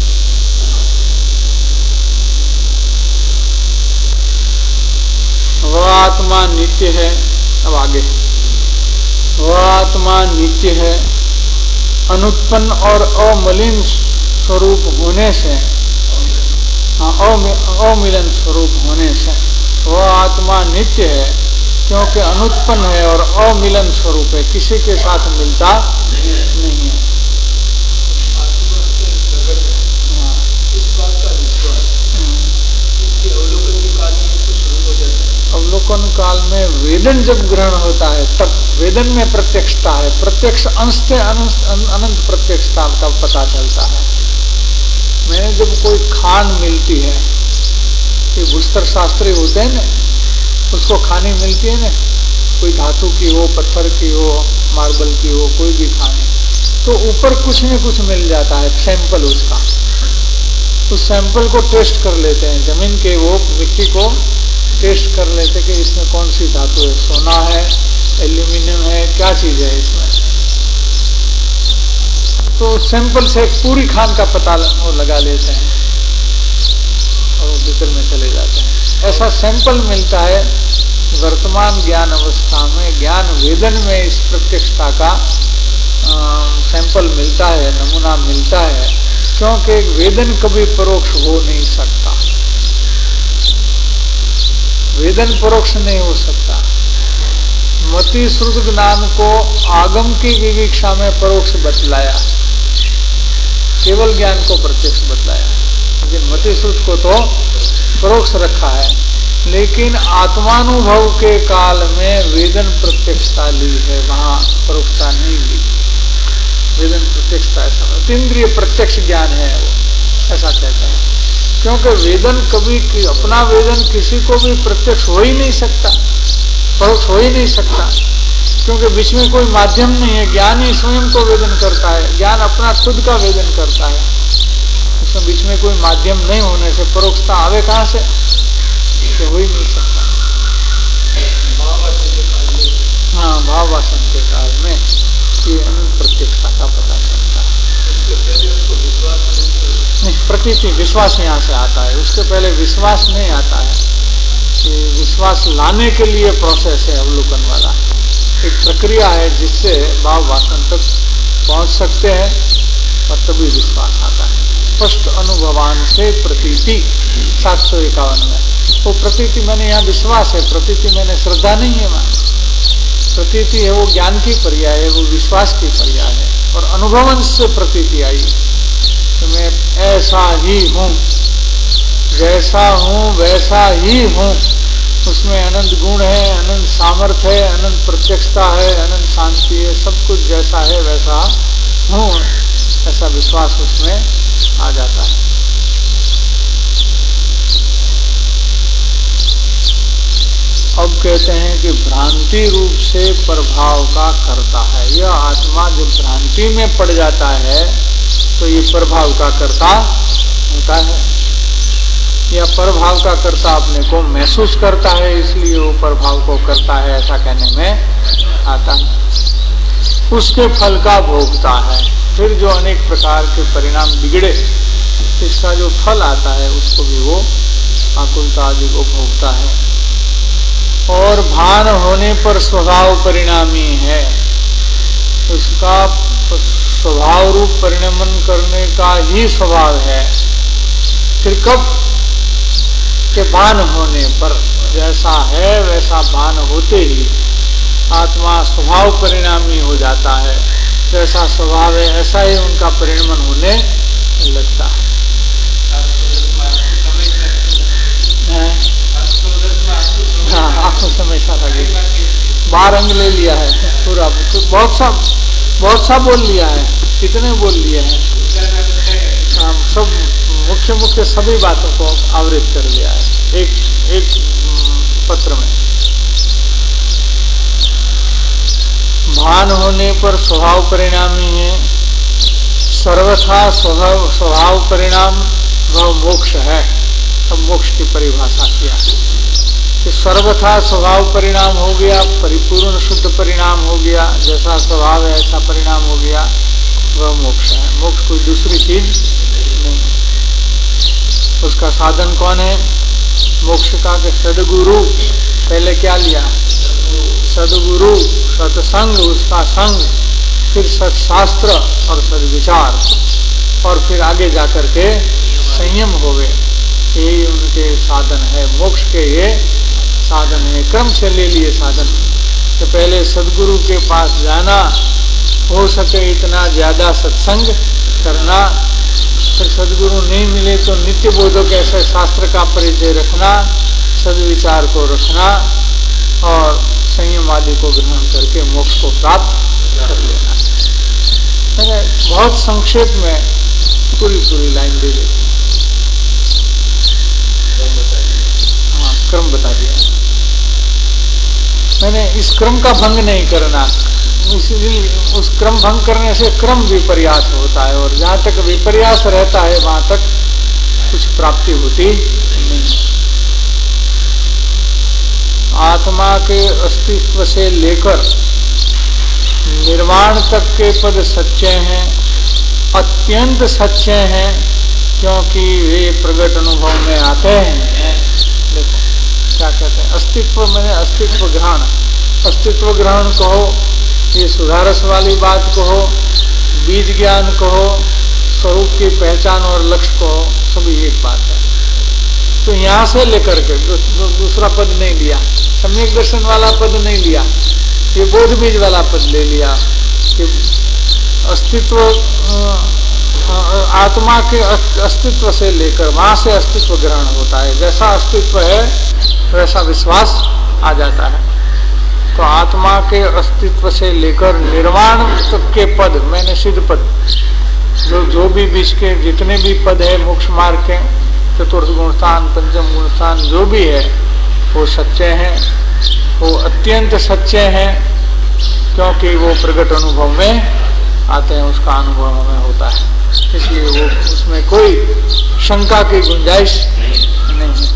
वह आत्मा नित्य है। अब आगे, वह आत्मा नित्य है, अनुत्पन्न और अमलिन स्वरूप होने से, अमिलन स्वरूप होने से वह आत्मा नित्य है, क्योंकि अनुत्पन्न है और अमिलन स्वरूप है, किसी के साथ मिलता नहीं है। अवलोकन काल में वेदन जब ग्रहण होता है तब वेदन में प्रत्यक्षता है, प्रत्यक्ष अंश से अनंत प्रत्यक्षता का पता चलता है। मैंने जब कोई खान मिलती है, ये भूस्तर शास्त्री होते हैं ना, उसको खानी मिलती है ना, कोई धातु की हो, पत्थर की हो, मार्बल की हो, कोई भी खानी, तो ऊपर कुछ न कुछ मिल जाता है, सैंपल उसका। उस सैंपल को टेस्ट कर लेते हैं, जमीन के वो मिट्टी को टेस्ट कर लेते कि इसमें कौन सी धातु है, सोना है, एल्यूमिनियम है, क्या चीज है इसमें। तो सैंपल से पूरी खान का पता वो लगा लेते हैं और वो भीतर में चले जाते हैं। ऐसा सैंपल मिलता है वर्तमान ज्ञान अवस्था में, ज्ञान वेदन में इस प्रत्यक्षता का सैंपल मिलता है, नमूना मिलता है, क्योंकि वेदन कभी परोक्ष हो नहीं सकता, वेदन परोक्ष नहीं हो सकता। मति श्रुत ज्ञान को आगम की विवीक्षा में परोक्ष बतलाया, केवल ज्ञान को प्रत्यक्ष बतलाया, लेकिन मति श्रुत को तो परोक्ष रखा है। लेकिन आत्मानुभव के काल में वेदन प्रत्यक्षता ली है, वहां परोक्षता नहीं ली। वेदन प्रत्यक्षता ऐसा इंद्रिय प्रत्यक्ष ज्ञान है वो, ऐसा कहते हैं, क्योंकि वेदन कभी अपना वेदन किसी को भी प्रत्यक्ष हो ही नहीं सकता, परोक्ष हो ही नहीं सकता, क्योंकि बीच में कोई माध्यम नहीं है। ज्ञान ही स्वयं को वेदन करता है, ज्ञान अपना खुद का वेदन करता है, उसमें बीच में कोई माध्यम नहीं होने से परोक्षता आवे कहां से, तो हो ही नहीं सकता। हाँ, भाव वासन के काल में ये अनंत प्रत्यक्षता का पता चलता है। नहीं, प्रतीति विश्वास यहाँ से आता है, उसके पहले विश्वास नहीं आता है। ये विश्वास लाने के लिए प्रोसेस है अवलोकन वाला, एक प्रक्रिया है जिससे भाव वासन तक पहुंच सकते हैं और तभी विश्वास आता है। स्पष्ट अनुभवान से प्रतीति 751 में, वो प्रतीति मैंने यहाँ विश्वास है, प्रतीति मैंने श्रद्धा नहीं है वहां। प्रतीति है वो ज्ञान की पर्याय है, वो विश्वास की पर्याय है। और अनुभवन से प्रतीति आई कि मैं ऐसा ही हूं, जैसा हूं वैसा ही हूं, उसमें अनंत गुण है, अनंत सामर्थ्य है, अनंत प्रत्यक्षता है, अनंत शांति है, सब कुछ जैसा है वैसा हूं, ऐसा विश्वास उसमें आ जाता है। अब कहते हैं कि भ्रांति रूप से प्रभाव का करता है। यह आत्मा जब भ्रांति में पड़ जाता है तो ये प्रभाव का करता होता है, या प्रभाव का करता अपने को महसूस करता है, इसलिए वो प्रभाव को करता है, ऐसा कहने में आता है। उसके फल का भोगता है, फिर जो अनेक प्रकार के परिणाम बिगड़े, इसका जो फल आता है उसको भी वो आकुलता आदि को भोगता है। और भान होने पर स्वभाव परिणामी है, उसका स्वभाव रूप परिणमन करने का ही स्वभाव है। फिर कब के भान होने पर, जैसा है वैसा भान होते ही आत्मा स्वभाव परिणामी हो जाता है, जैसा स्वभाव है ऐसा ही उनका परिणमन होने लगता है। हाँ, आपको समझा लगे, 12 अंग ले लिया है पूरा, बहुत सा बोल लिया है, कितने बोल लिए हैं, सब मुख्य सभी बातों को आवृत कर लिया है एक पत्र में। भान होने पर स्वभाव परिणामी है, सर्वथा स्वभाव परिणाम वह मोक्ष है। अब मोक्ष की परिभाषा किया, कि सर्वथा स्वभाव परिणाम हो गया, परिपूर्ण शुद्ध परिणाम हो गया, जैसा स्वभाव है ऐसा परिणाम हो गया, वह मोक्ष है। मोक्ष कोई दूसरी चीज नहीं। उसका साधन कौन है? मोक्ष का के सदगुरु। पहले क्या लिया? सदगुरु, सत्संग, उसका संग, फिर सत्शास्त्र और सद्विचार, और फिर आगे जाकर के संयम होवे। यही उनके साधन है, मोक्ष के ये साधन है। क्रम से ले लिए साधन कि पहले सदगुरु के पास जाना, हो सके इतना ज्यादा सत्संग करना, फिर सदगुरु नहीं मिले तो नित्य बोधक ऐसे शास्त्र का परिचय रखना, सद्विचार को रखना और संयम आदि को ग्रहण करके मोक्ष को प्राप्त कर लेना। मैंने बहुत संक्षेप में पूरी लाइन दे दी। हाँ, क्रम बता दिया मैंने। इस क्रम का भंग नहीं करना, इसलिए उस क्रम भंग करने से क्रम विपर्यास होता है, और जहाँ तक विपर्यास रहता है वहां तक कुछ प्राप्ति होती नहीं। आत्मा के अस्तित्व से लेकर निर्वाण तक के पद सच्चे हैं, अत्यंत सच्चे हैं, क्योंकि वे प्रगट अनुभव में आते हैं। देखो क्या कहते हैं, अस्तित्व में अस्तित्व ग्रहण, अस्तित्व ग्रहण कहो, ये सुधारस वाली बात कहो, बीज ज्ञान कहो, स्वरूप की पहचान और लक्ष्य कहो, सभी एक बात है। तो यहाँ से लेकर के दूसरा पद नहीं लिया, सम्यक दर्शन वाला पद नहीं लिया, ये बोध बीज वाला पद ले लिया कि अस्तित्व, आत्मा के अस्तित्व से लेकर वहां से अस्तित्व ग्रहण होता है। जैसा अस्तित्व है वैसा विश्वास आ जाता है। तो आत्मा के अस्तित्व से लेकर निर्वाण तक के पद, मैंने सिद्ध पद, जो भी बीच के जितने भी पद है मोक्ष मार्ग के, चतुर्थ गुणस्थान, पंचम गुणस्थान, जो भी है वो सच्चे हैं, वो अत्यंत सच्चे हैं, क्योंकि वो प्रगट अनुभव में आते हैं, उसका अनुभव हमें होता है। इसलिए वो उसमें कोई शंका की गुंजाइश नहीं है।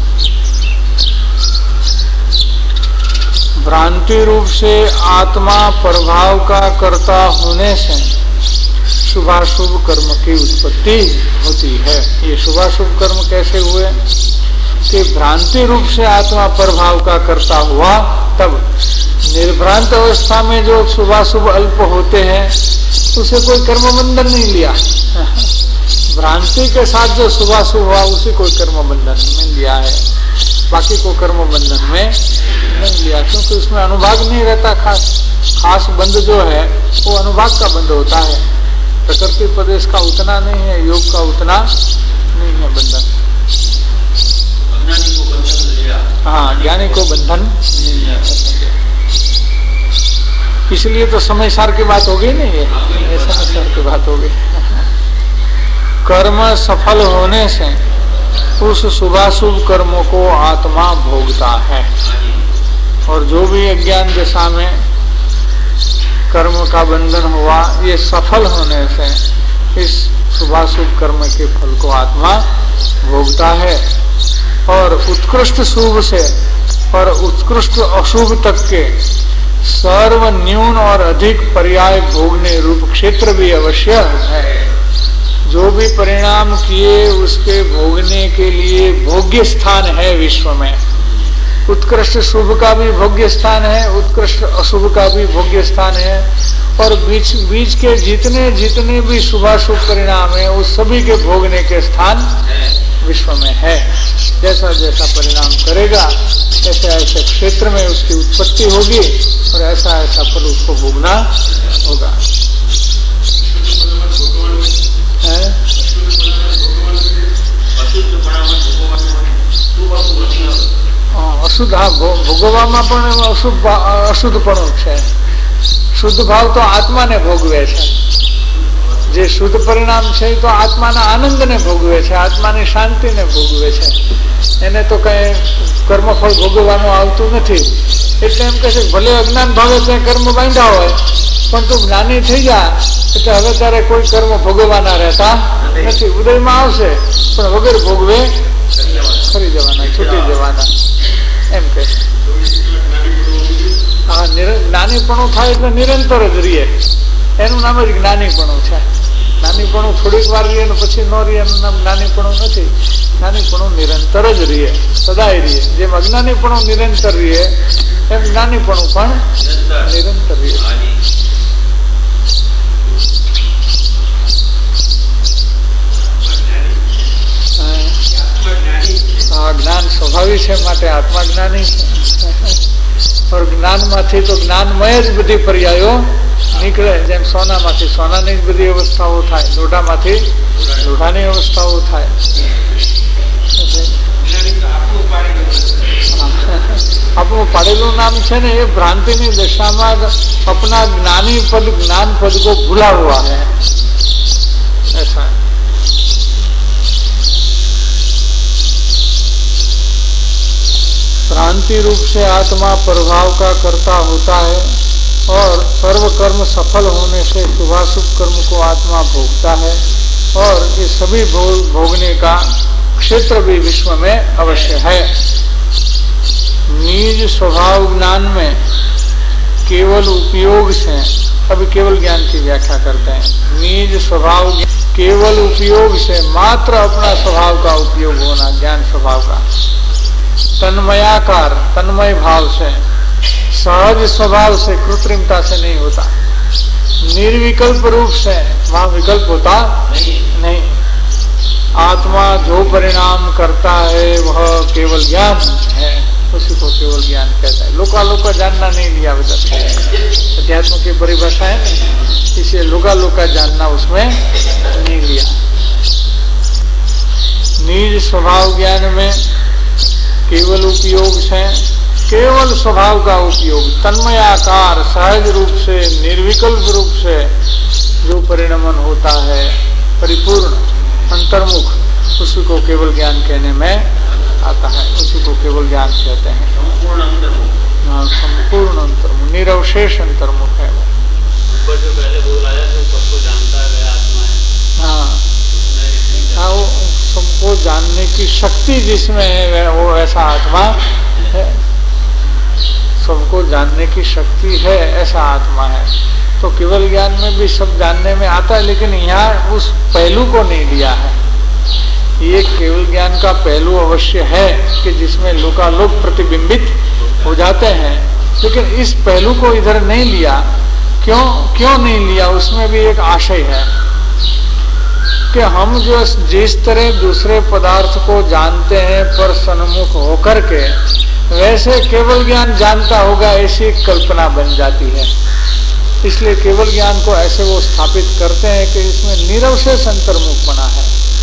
भ्रांति रूप से आत्मा प्रभाव का कर्ता होने से शुभाशुभ कर्म की उत्पत्ति होती है। ये शुभाशुभ कर्म कैसे हुए कि भ्रांति रूप से आत्मा प्रभाव का कर्ता हुआ, तब निर्भ्रांत अवस्था में जो शुभाशुभ अल्प होते हैं उसे कोई कर्म बंधन नहीं लिया। भ्रांति के साथ जो शुभाशुभ हुआ उसे कोई कर्म बंधन में लिया है, बाकी को कर्म बंधन में नहीं लिया, क्योंकि उसमें अनुभाग नहीं रहता। खास बंध जो है वो अनुभाग का बंध होता है, प्रकृति प्रदेश का उतना नहीं है, योग का उतना नहीं है बंधन। हाँ, ज्ञानी को बंधन नहीं है। इसलिए तो समय सार की बात होगी नहीं, ये समय सार की बात होगी। कर्म सफल होने से उस शुभाशुभ कर्मों को आत्मा भोगता है, और जो भी अज्ञान दशा में कर्म का बंधन हुआ, ये सफल होने से इस शुभाशुभ कर्म के फल को आत्मा भोगता है। और उत्कृष्ट शुभ से और उत्कृष्ट अशुभ तक के सर्व न्यून और अधिक पर्याय भोगने रूप क्षेत्र भी अवश्य है। जो भी परिणाम किए उसके भोगने के लिए भोग्य स्थान है विश्व में। उत्कृष्ट शुभ का भी भोग्य स्थान है, उत्कृष्ट अशुभ का भी भोग्य स्थान है, और बीच के जितने भी शुभाशुभ परिणाम है उस सभी के भोगने के स्थान विश्व में है। जैसा जैसा परिणाम करेगा ऐसे ऐसे क्षेत्र में उसकी उत्पत्ति होगी, और ऐसा ऐसा फल उसको भोगना होगा। અશુદ્ધ, હા, ભોગવવામાં પણ અશુદ્ધપણું છે. શુદ્ધ ભાવ તો આત્માને ભોગવે છે. જે શુદ્ધ પરિણામ છે એ તો આત્માના આનંદને ભોગવે છે, આત્માની શાંતિને ભોગવે છે. એને તો કઈ કર્મફળ ભોગવવાનું આવતું નથી. એટલે એમ કહે છે ભલે અજ્ઞાન ભાવે ત્યાં કર્મ બાંધ્યા હોય, પણ તું જ્ઞાની થઈ જા એટલે હવે તારે કોઈ કર્મ ભોગવવાના રહેતા નથી. ઉદયમાં આવશે પણ વગર ભોગવે ફરી જવાના, છૂટી જવાના. એમ કહે છે. હા, જ્ઞાનીપણું થાય એટલે નિરંતર જ રહીએ, એનું નામ જ જ્ઞાનીપણું છે. જ્ઞાનીપણું થોડીક વાર રહીએ ને પછી ન રહીએ એનું નામ જ્ઞાનીપણું નથી. જ્ઞાનીપણું નિરંતર જ રહીએ, સદાય રહીએ. જેમ અજ્ઞાનીપણું નિરંતર રહીએ એમ જ્ઞાનીપણું પણ નિરંતર રહીએ. જ્ઞાન સ્વભાવી છે માટે આત્મા જ્ઞાની છે. જ્ઞાનમાંથી તો જ્ઞાનમય જ બધી પર્યાયો નીકળે. જેમ સોનામાંથી સોનાની જ બધી અવસ્થાઓ થાય, લોઢામાંથી લોઢાની અવસ્થાઓ થાય. આપણું પાડેલું નામ છે ને એ ભ્રાંતિની દશામાં अपना ज्ञानी पद ज्ञान पद को भूला हुआ है, ऐसा है. भ्रांति रूप से आत्मा प्रभाव का कर्ता होता है और सर्व कर्म सफल होने से शुभाशुभ कर्म को आत्मा भोगता है और ये सभी भोगने का क्षेत्र भी विश्व में अवश्य है. निज स्वभाव ज्ञान में केवल उपयोग से, अभी केवल ज्ञान की व्याख्या करते हैं. निज स्वभाव केवल उपयोग से, मात्र अपना स्वभाव का उपयोग होना, ज्ञान स्वभाव का. तन्मयाकार, तन्मय भाव से, सहज स्वभाव से, कृत्रिमता से नहीं होता. निर्विकल्प रूप से, वहां विकल्प होता नहीं. आत्मा जो परिणाम करता है वह केवल ज्ञान है, उसी को केवल ज्ञान कहता है. लोका जानना नहीं लिया बता, अध्यात्म की परिभाषा है ना, इसलिए लोका जानना उसमें नहीं लिया. निज स्वभाव ज्ञान में केवल उपयोग से, केवल स्वभाव का उपयोग, तन्मयाकार, सहज रूप से, निर्विकल्प रूप से जो परिणमन होता है, परिपूर्ण अंतर्मुख, उसी को केवल ज्ञान कहने में आता है. उसी को केवल ज्ञान कहते हैं. संपूर्ण अंतर्मुख, हाँ, संपूर्ण अंतर्मुख, निरवशेष अंतर्मुख है वो. ऊपर जो पहले बोला है सबको जानता है आत्मा है. हाँ, वो सबको जानने की शक्ति जिसमें है वो ऐसा आत्मा है. सबको जानने की शक्ति है ऐसा आत्मा है. तो केवल ज्ञान में भी सब जानने में आता है, लेकिन यहाँ उस पहलू को नहीं लिया है. ये केवल ज्ञान का पहलू अवश्य है कि जिसमें लोकालोक प्रतिबिंबित हो जाते हैं, लेकिन इस पहलू को इधर नहीं लिया. क्यों नहीं लिया? उसमें भी एक आशय है कि हम जो जिस तरह दूसरे पदार्थ को जानते हैं पर सन्मुख होकर के, वैसे केवल ज्ञान जानता होगा, ऐसी कल्पना बन जाती है. इसलिए केवल ज्ञान को ऐसे वो स्थापित करते हैं कि इसमें निरवशेष अंतर्मुख बना है,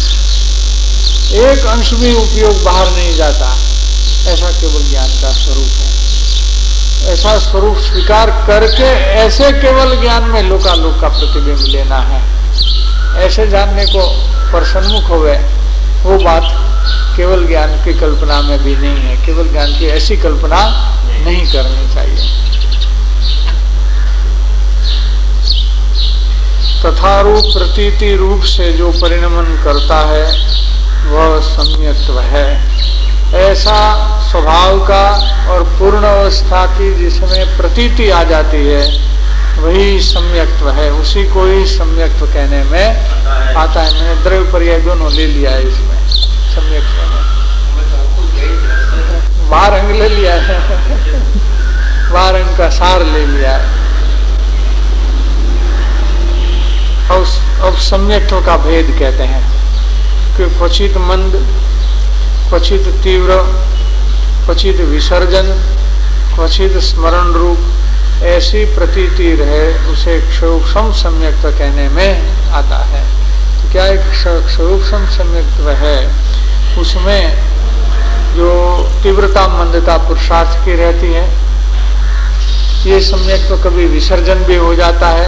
एक अंश भी उपयोग बाहर नहीं जाता. ऐसा केवल ज्ञान का स्वरूप है. ऐसा स्वरूप स्वीकार करके ऐसे केवल ज्ञान में लोकालोक का प्रतिबिंब लेना है. ऐसे जानने को पर सन्मुख हो गए, वो बात केवल ज्ञान की कल्पना में भी नहीं है. केवल ज्ञान की ऐसी कल्पना नहीं करनी चाहिए. तथारूप प्रतीति रूप से जो परिणमन करता है वह सम्यक्त्व है. ऐसा स्वभाव का और पूर्ण अवस्था की जिसमें प्रतीति आ जाती है वही सम्यक्त्व है. उसी को ही सम्यक्त्व कहने में आता है. मैंने द्रव्य पर्याय दोनों ले लिया है इसमें. सम्यक्त्व में 12 अंग ले लिया है, 12 अंग का सार ले लिया है. अब सम्यक्त्व का भेद कहते हैं कि क्वचित मंद, क्वचित तीव्र, क्वचित विसर्जन, क्वचित स्मरण रूप ऐसी प्रतीति रहे, उसे क्षोभम सम्यक्त्व कहने में आता है. तो क्या एक क्षोभम सम्यक्त्व है, उसमें जो तीव्रता मंदता पुरुषार्थ की रहती है, ये सम्यक्त्व कभी विसर्जन भी हो जाता है.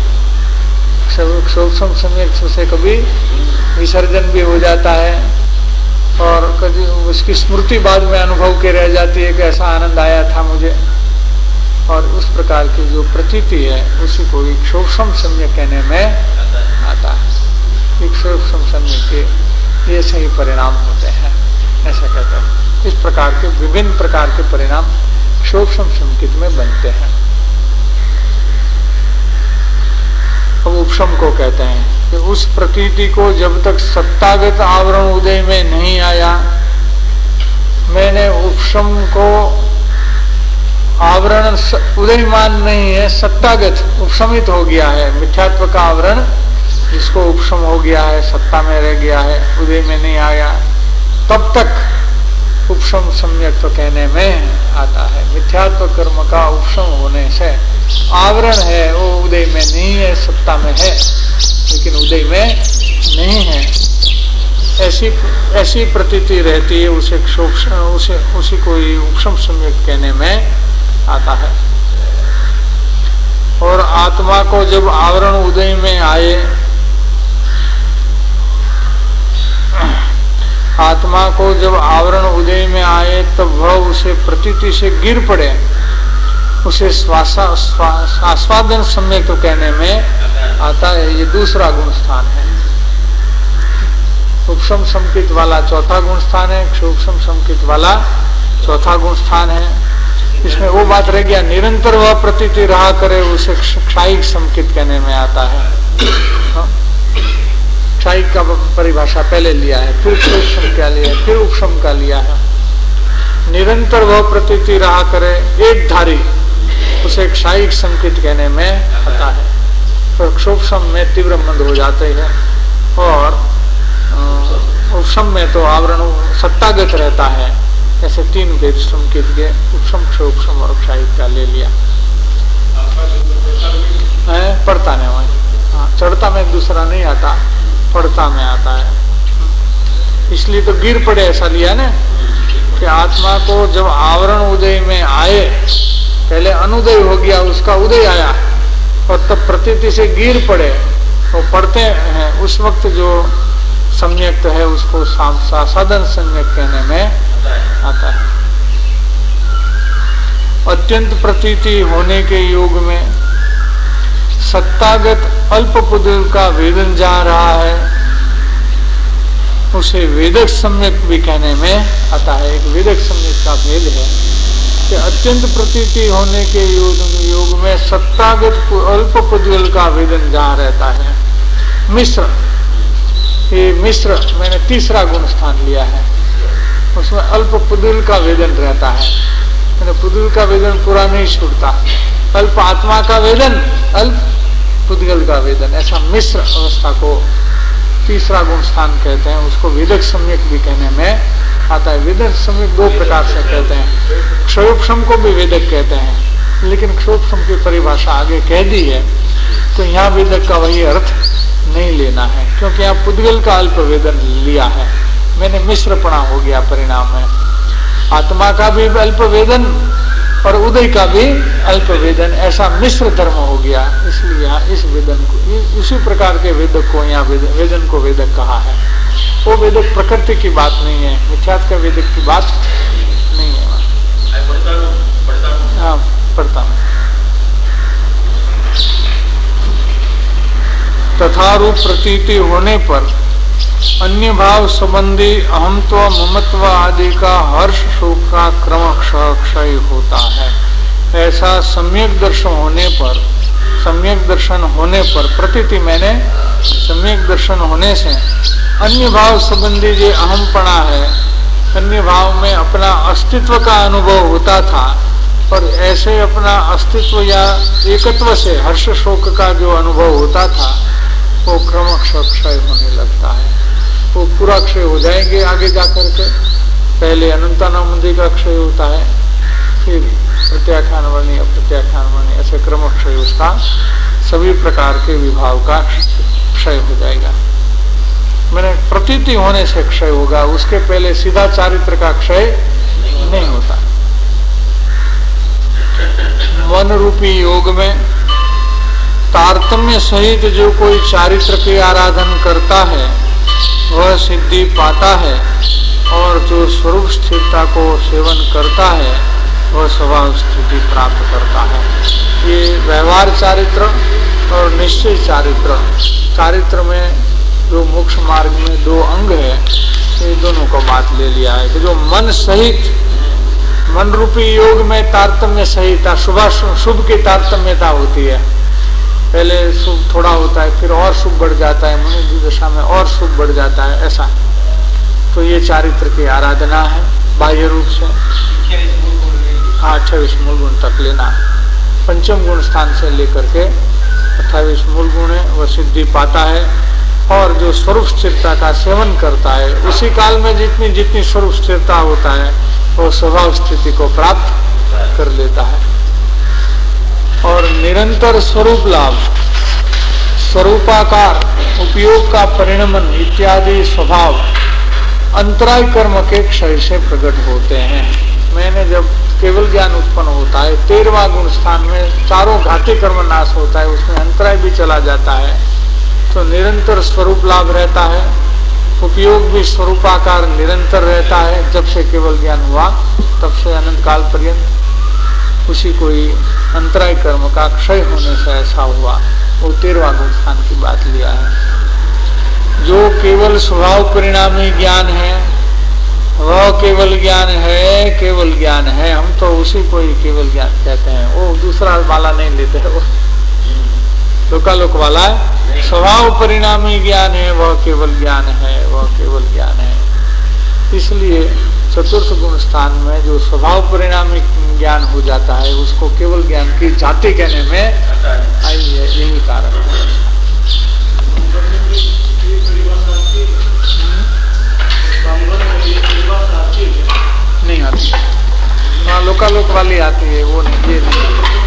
क्षोभम सम्यक्त्व से कभी विसर्जन भी हो जाता है और कभी उसकी स्मृति बाद में अनुभव के रह जाती है कि ऐसा आनंद आया था मुझे. और उस प्रकार की जो प्रतीति है उसी को क्षोभम सम्यक कहने में आता है. क्षोभम सम्यक के ये सही परिणाम होते हैं, ऐसा कहते हैं. इस प्रकार के विभिन्न प्रकार के परिणाम क्षोभशम संकित में बनते हैं। अब उपशम को कहते हैं कि उस प्रतीति को जब तक सत्तागत आवरण उदय में नहीं आया, मैंने उपशम को आवरण उदयमान नहीं है, सत्तागत उपशमित हो गया है, मिथ्यात्व का आवरण जिसको उपशम हो गया है, सत्ता में रह गया है, उदय में नहीं आया, तब तक उपशम सम्यक तो कहने में आता है। मिथ्यात्व कर्म का उपशम होने से आवरण है वो उदय में नहीं है, सत्ता में है लेकिन उदय में नहीं है, ऐसी प्रतीति रहती है, उसी को उपशम सम्यक कहने में आता है। और आत्मा को जब आवरण उदय में आए, आत्मा को जब आवरण उदय में आए तब वह उसे प्रतीति से गिर पड़े, उसे आस्वादन सम्यक तो कहने में आता है। ये दूसरा गुण स्थान है। उपशम संकित वाला चौथा गुण स्थान है, क्षोभशम संकित वाला चौथा गुण स्थान है। इसमें वो बात रह गया, निरंतर वह प्रतीति रहा करे उसे क्षायिक संकित कहने में आता है। क्षायिक का परिभाषा पहले लिया है, फिर क्षोभशम का लिया है, फिर उपशम का लिया है। निरंतर वह प्रतीति रहा करे एक धारी, उसे क्षायिक संकित कहने में आता है। तो क्षोभशम में तीव्र मंद हो जाते हैं और उपशम में तो आवरण सत्तागत रहता है। ऐसे तीन भेद संकित के उपशम, क्षोभशम और क्षायिक का ले लिया है। पढ़ता नहीं वही, हाँ, चढ़ता में दूसरा नहीं आता, पढ़ता में आता है। इसलिए तो गिर पड़े ऐसा लिया ना कि आत्मा को जब आवरण उदय में आए, पहले अनुदय हो गया, उसका उदय आया और तब प्रतीति से गिर पड़े, वो पढ़ते हैं उस वक्त जो सम्यक है उसको साधन सम्यक कहने में आता है। अत्यंत प्रतीति होने के योग में सत्तागत अल्प पुदुल का वेदन जा रहा है, उसे वेदक सम्यक भी कहने में आता है। एक वेदक सम्यक का भेद है कि अत्यंत प्रतीति होने के योग में सत्तागत अल्प पुदुल का वेदन जा रहता है। मिश्र, ये मिश्र मैंने तीसरा गुण स्थान लिया है, उसमें अल्प पुदुल का वेदन रहता है। मैंने पुदुल का वेदन पूरा नहीं छूटता, अल्प आत्मा का वेदन, अल्प पुद्गल का वेदन, ऐसा मिश्र अवस्था को तीसरा गुण स्थान कहते हैं। उसको वेदक सम्यक भी कहने में आता है। वेदक सम्यक दो प्रकार से कहते हैं, क्षोभशम को भी वेदक कहते हैं, लेकिन क्षोभशम की परिभाषा आगे कह दी है तो यहाँ वेदक का वही अर्थ नहीं लेना है, क्योंकि यहाँ पुद्गल का अल्प वेदन लिया है। मैंने मिश्रपणा हो गया परिणाम में, आत्मा का भी अल्प वेदन और उदय का भी अल्प वेदन, ऐसा मिश्र धर्म हो गया। इसलिए यहाँ इस वेदन को, इसी प्रकार के वेदक को यहाँ वेदन को वेदक कहा है। वो वेदक प्रकृति की बात नहीं है, मिथ्यात्व का वेदक की बात नहीं है। हाँ, पढ़ता हूँ। तथारूप प्रतीति होने पर अन्य भाव संबंधी अहमत्व, ममत्व आदि का हर्ष शोक का क्रम क्षय होता है। ऐसा सम्यक दर्शन होने पर प्रतीति मैंने सम्यक दर्शन होने से अन्य भाव संबंधी जो अहमपणा है, अन्य भाव में अपना अस्तित्व का अनुभव होता था, और ऐसे अपना अस्तित्व या एकत्व से हर्ष शोक का जो अनुभव होता था वो क्रमशः क्षय होने लगता है। वो पूरा क्षय हो जाएंगे आगे जाकर के। पहले अनंतानुबंधी का क्षय होता है, फिर प्रत्याख्यान वर्णी, अप्रत्याख्यान वर्णी, ऐसे क्रमक्षय उसका सभी प्रकार के विभाव का क्षय हो जाएगा। मैंने प्रतीति होने से क्षय होगा, उसके पहले सीधा चारित्र का क्षय नहीं होता। मन रूपी योग में तारतम्य सहित जो कोई चारित्र की आराधन करता है वह सिद्धि पाता है, और जो स्वरूप स्थिरता को सेवन करता है वह स्वभाव स्थिति प्राप्त करता है। ये व्यवहार चारित्र और निश्चय चारित्र, चारित्र में जो मोक्ष मार्ग में दो अंग है, ये दोनों को बात ले लिया है कि जो मन सहित, मन रूपी योग में तारतम्य सहिता, शुभ की तारतम्यता होती है। पहले शुभ थोड़ा होता है, फिर और शुभ बढ़ जाता है, मुनि दशा में और शुभ बढ़ जाता है, ऐसा। तो ये चारित्र की आराधना है बाह्य रूप से। 28 मूल गुण तक लेना है, पंचम गुण स्थान से लेकर के 28 मूल गुण है, वह सिद्धि पाता है। और जो स्वरूप स्थिरता का सेवन करता है, उसी काल में जितनी जितनी स्वरूप स्थिरता होता है वो स्वभाव स्थिति को प्राप्त कर लेता है। और निरंतर स्वरूप लाभ, स्वरूपाकार, उपयोग का परिणमन इत्यादि स्वभाव अंतराय कर्म के क्षय से प्रकट होते हैं। मैंने जब केवल ज्ञान उत्पन्न होता है, 13वां गुण स्थान में चारों घाती कर्म नाश होता है, उसमें अंतराय भी चला जाता है, तो निरंतर स्वरूप लाभ रहता है। उपयोग भी स्वरूपाकार निरंतर रहता है। जब से केवल ज्ञान हुआ तब से अनंत काल पर्यंत उसी कोई अंतराय कर्म का क्षय होने से ऐसा हुआ। वो 13वां गुण स्थान की बात लिया है। जो केवल स्वभाव परिणामी ज्ञान है वह केवल ज्ञान है, केवल ज्ञान है। हम तो उसी को ही केवल ज्ञान कहते हैं, वो दूसरा वाला नहीं लेते हैं, वो लोकालोक वाला है। स्वभाव परिणामी ज्ञान है, वह केवल ज्ञान है, वह केवल ज्ञान है। इसलिए चतुर्थ गुण स्थान में जो स्वभाव परिणामी ज्ञान हो जाता है उसको केवल ज्ञान की जाति कहने में आई है, यही कारण है। नहीं आती, हाँ लोकालोक वाली आती है, वो नहीं, ये नहीं।